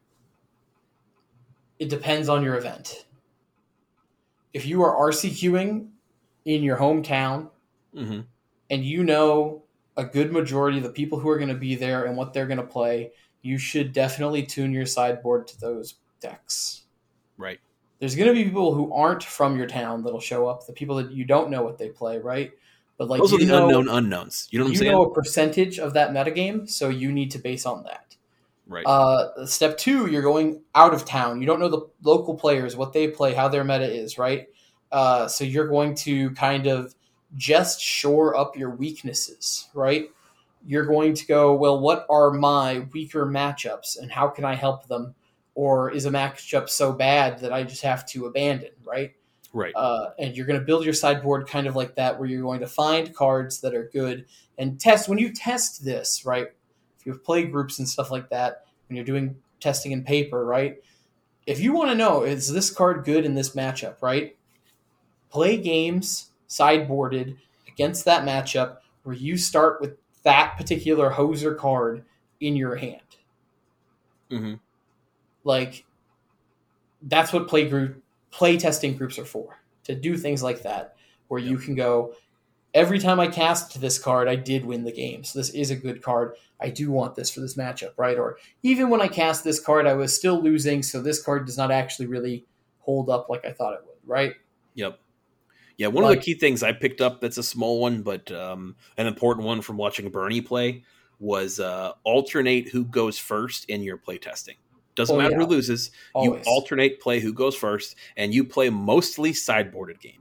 it depends on your event. If you are RCQing in your hometown and you know a good majority of the people who are going to be there and what they're going to play, you should definitely tune your sideboard to those decks. Right. There's going to be people who aren't from your town that'll show up, the people that you don't know what they play, right? But like, those are the unknown unknowns. You know what I'm saying? You know a percentage of that metagame, so you need to base on that. Right. Step 2, you're going out of town. You don't know the local players, what they play, how their meta is, right? So you're going to kind of just shore up your weaknesses, right? You're going to go, well, what are my weaker matchups, and how can I help them? Or is a matchup so bad that I just have to abandon, right? Right. And you're going to build your sideboard kind of like that, where you're going to find cards that are good and test. When you test this, right, if you have play groups and stuff like that, when you're doing testing in paper, right, if you want to know, is this card good in this matchup, right, play games sideboarded against that matchup where you start with that particular hoser card in your hand. Mm-hmm. Like, that's what play testing groups are for, to do things like that, where you can go, every time I cast this card, I did win the game. So this is a good card. I do want this for this matchup, right? Or even when I cast this card, I was still losing, so this card does not actually really hold up like I thought it would, right? Yep. Yeah, one of the key things I picked up that's a small one, but an important one from watching Bernie play was alternate who goes first in your play testing. Doesn't matter who loses. Always. You alternate play who goes first, and you play mostly sideboarded games.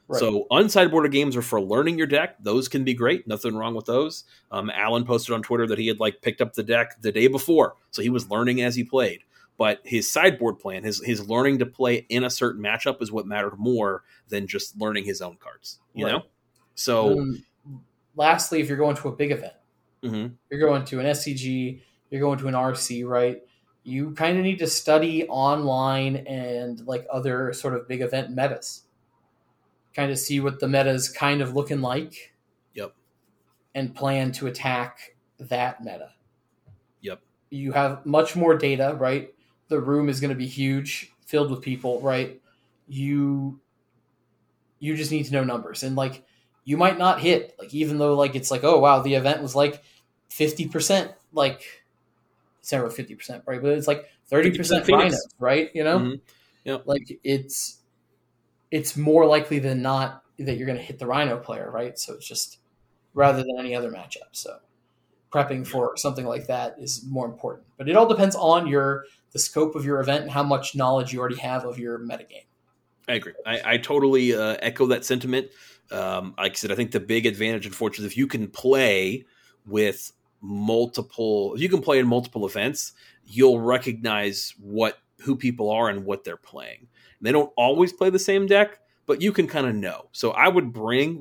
Right. So unsideboarded games are for learning your deck. Those can be great. Nothing wrong with those. Alan posted on Twitter that he had picked up the deck the day before, so he was learning as he played. But his sideboard plan, his learning to play in a certain matchup is what mattered more than just learning his own cards. You know? So lastly, if you're going to a big event, you're going to an SCG, you're going to an RC, right? You kind of need to study online and other sort of big event metas. Kind of see what the meta is kind of looking like. Yep. And plan to attack that meta. Yep. You have much more data, right? The room is going to be huge, filled with people, right? You just need to know numbers. And you might not hit, even though it's oh wow, the event was 50%, it's never 50%, right? But it's 30% rhinos, right? You know? Mm-hmm. Yep. It's more likely than not that you're going to hit the rhino player, right? So it's just rather than any other matchup. So prepping for something like that is more important. But it all depends on the scope of your event and how much knowledge you already have of your metagame. I agree. I totally echo that sentiment. Like I said, I think the big advantage, unfortunately, if you can play with if you can play in multiple events, you'll recognize who people are and what they're playing. And they don't always play the same deck, but you can kind of know. So I would bring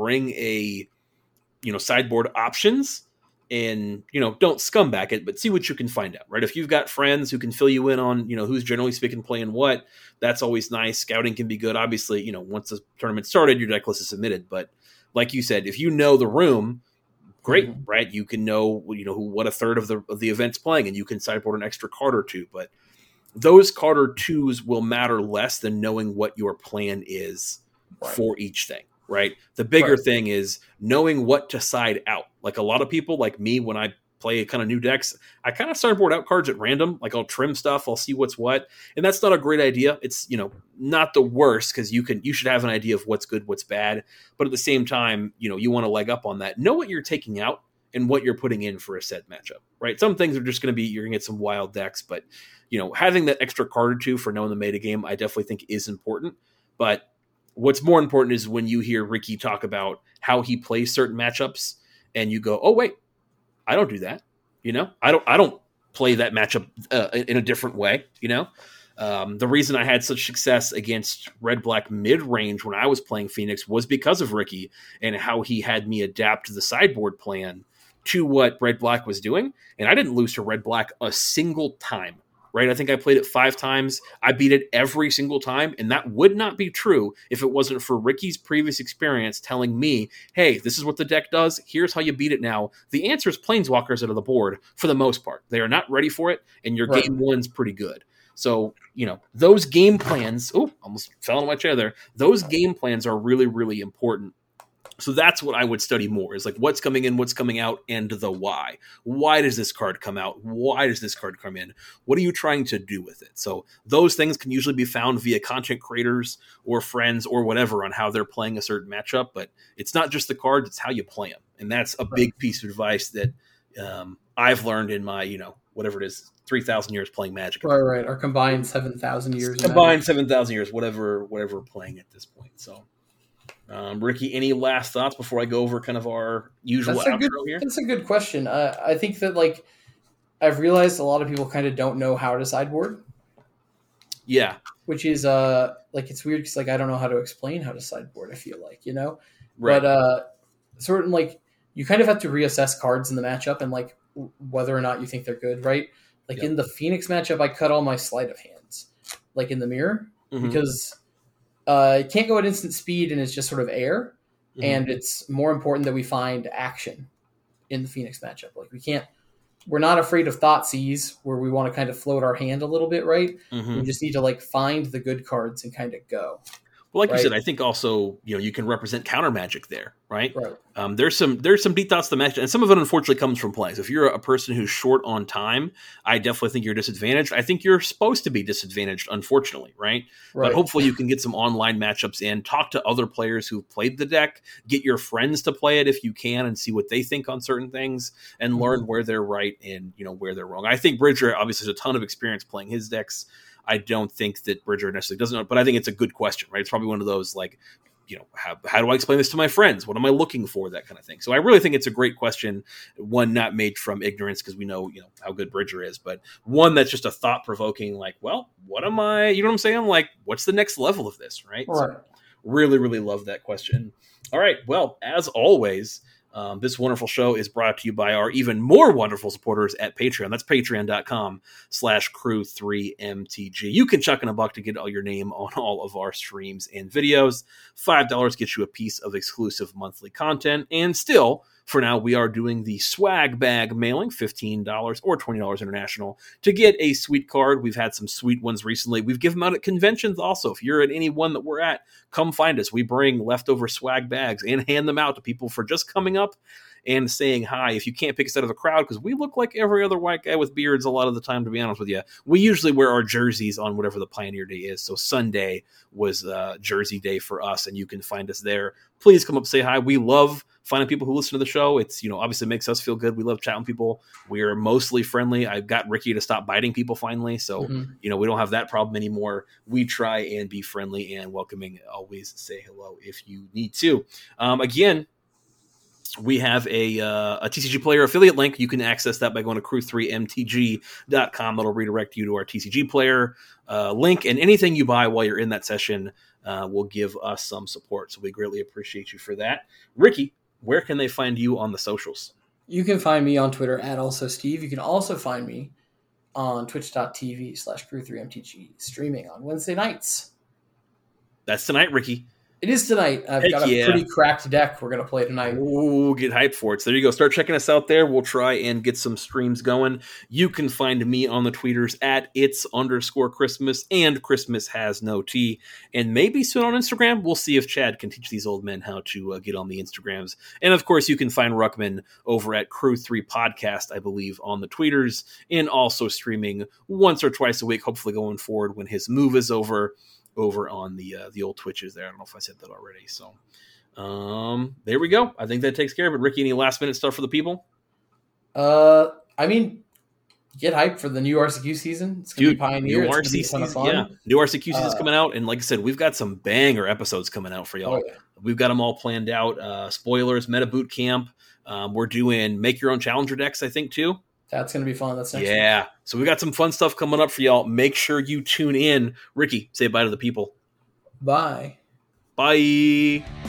a sideboard options. And, don't scumbag it, but see what you can find out, right? If you've got friends who can fill you in on, who's generally speaking playing what, that's always nice. Scouting can be good. Obviously, once the tournament started, your deck list is submitted. But like you said, if you know the room, great, right? You can know, what a third of the event's playing, and you can sideboard an extra card or two. But those card or twos will matter less than knowing what your plan is for each thing. Right. The bigger thing is knowing what to side out. A lot of people like me, when I play kind of new decks, I kind of sideboard out cards at random. I'll trim stuff. I'll see what's what. And that's not a great idea. It's, not the worst because you should have an idea of what's good, what's bad. But at the same time, you want to leg up on that. Know what you're taking out and what you're putting in for a set matchup, right? Some things are just going to be, you're going to get some wild decks, but having that extra card or two for knowing the metagame, I definitely think is important. But what's more important is when you hear Ricky talk about how he plays certain matchups and you go, oh, wait, I don't do that. I don't play that matchup in a different way. The reason I had such success against red-black mid-range when I was playing Phoenix was because of Ricky and how he had me adapt the sideboard plan to what red-black was doing. And I didn't lose to red-black a single time. Right, I think I played it 5 times. I beat it every single time, and that would not be true if it wasn't for Ricky's previous experience telling me, hey, this is what the deck does. Here's how you beat it now. The answer is Planeswalkers out of the board for the most part. They are not ready for it, and your game one's pretty good. So, those game plans, almost fell on my chair there. Those game plans are really, really important. So that's what I would study more is what's coming in, what's coming out, and the why. Why does this card come out? Why does this card come in? What are you trying to do with it? So those things can usually be found via content creators or friends or whatever on how they're playing a certain matchup. But it's not just the cards, it's how you play them. And that's a big piece of advice that I've learned in my, whatever it is, 3,000 years playing Magic. Right. Our combined 7,000 years. Combined 7,000 years, whatever we're playing at this point. So. Ricky, any last thoughts before I go over kind of our usual outro here? That's a good question. I think that I've realized a lot of people kind of don't know how to sideboard. Yeah. Which is it's weird because I don't know how to explain how to sideboard, I feel Right. But sort of you kind of have to reassess cards in the matchup and whether or not you think they're good, right? In the Phoenix matchup, I cut all my sleight of hands in the mirror because it can't go at instant speed and it's just sort of air. And it's more important that we find action in the Phoenix matchup. We're not afraid of Thoughtseize where we want to kind of float our hand a little bit, right? We just need to find the good cards and kind of go. Well, you said, I think also, you can represent counter magic there, right? There's some deep thoughts to the match, and some of it unfortunately comes from play. So if you're a person who's short on time, I definitely think you're disadvantaged. I think you're supposed to be disadvantaged, unfortunately, right? But hopefully you can get some online matchups in, talk to other players who've played the deck, get your friends to play it if you can, and see what they think on certain things, and learn where they're right and where they're wrong. I think Bridger obviously has a ton of experience playing his decks. I don't think that Bridger necessarily doesn't know, but I think it's a good question, right? It's probably one of those how do I explain this to my friends? What am I looking for? That kind of thing. So I really think it's a great question. One not made from ignorance because we know, how good Bridger is, but one that's just a thought provoking, like, well, what am I, you know what I'm saying? Like, what's the next level of this? Right. So really, really love that question. All right. Well, as always, this wonderful show is brought to you by our even more wonderful supporters at Patreon. That's patreon.com/crew3mtg. You can chuck in $1 to get all your name on all of our streams and videos. $5 gets you a piece of exclusive monthly content. And still, for now, we are doing the swag bag mailing, $15 or $20 international, to get a sweet card. We've had some sweet ones recently. We've given them out at conventions also. If you're at any one that we're at, come find us. We bring leftover swag bags and hand them out to people for just coming up and saying hi. If you can't pick us out of the crowd, because we look like every other white guy with beards a lot of the time, to be honest with you, we usually wear our jerseys on whatever the Pioneer Day is. So Sunday was Jersey Day for us, and you can find us there. Please come up and say hi. We love finding people who listen to the show. It's, obviously makes us feel good. We love chatting with people. We are mostly friendly. I've got Ricky to stop biting people finally. So, we don't have that problem anymore. We try and be friendly and welcoming. Always say hello if you need to. Again, we have a TCG Player affiliate link. You can access that by going to crew3mtg.com. That'll redirect you to our TCG Player link. And anything you buy while you're in that session will give us some support. So we greatly appreciate you for that. Ricky, where can they find you on the socials? You can find me on Twitter at AlsoSteve. You can also find me on twitch.tv/crew3mtg, streaming on Wednesday nights. That's tonight, Ricky. It is tonight. I've got a pretty cracked deck we're going to play tonight. Ooh, get hyped for it. So there you go. Start checking us out there. We'll try and get some streams going. You can find me on the tweeters at its_Christmas and Christmas has no T. And maybe soon on Instagram. We'll see if Chad can teach these old men how to get on the Instagrams. And of course, you can find Ruckman over at Crew3 Podcast, I believe, on the tweeters, and also streaming once or twice a week, hopefully going forward when his move is over on the old Twitches there. I don't know if I said that already. So there we go. I think that takes care of it. Ricky, any last minute stuff for the people? Get hyped for the new RCQ season. It's going to be Pioneer. New RCQ season, new RCQ season's coming out. And like I said, we've got some banger episodes coming out for y'all. Oh, yeah. We've got them all planned out. Spoilers, Meta Boot Camp. We're doing Make Your Own Challenger decks, I think, too. That's going to be fun. That's next week. So we got some fun stuff coming up for y'all. Make sure you tune in. Ricky, say bye to the people. Bye. Bye.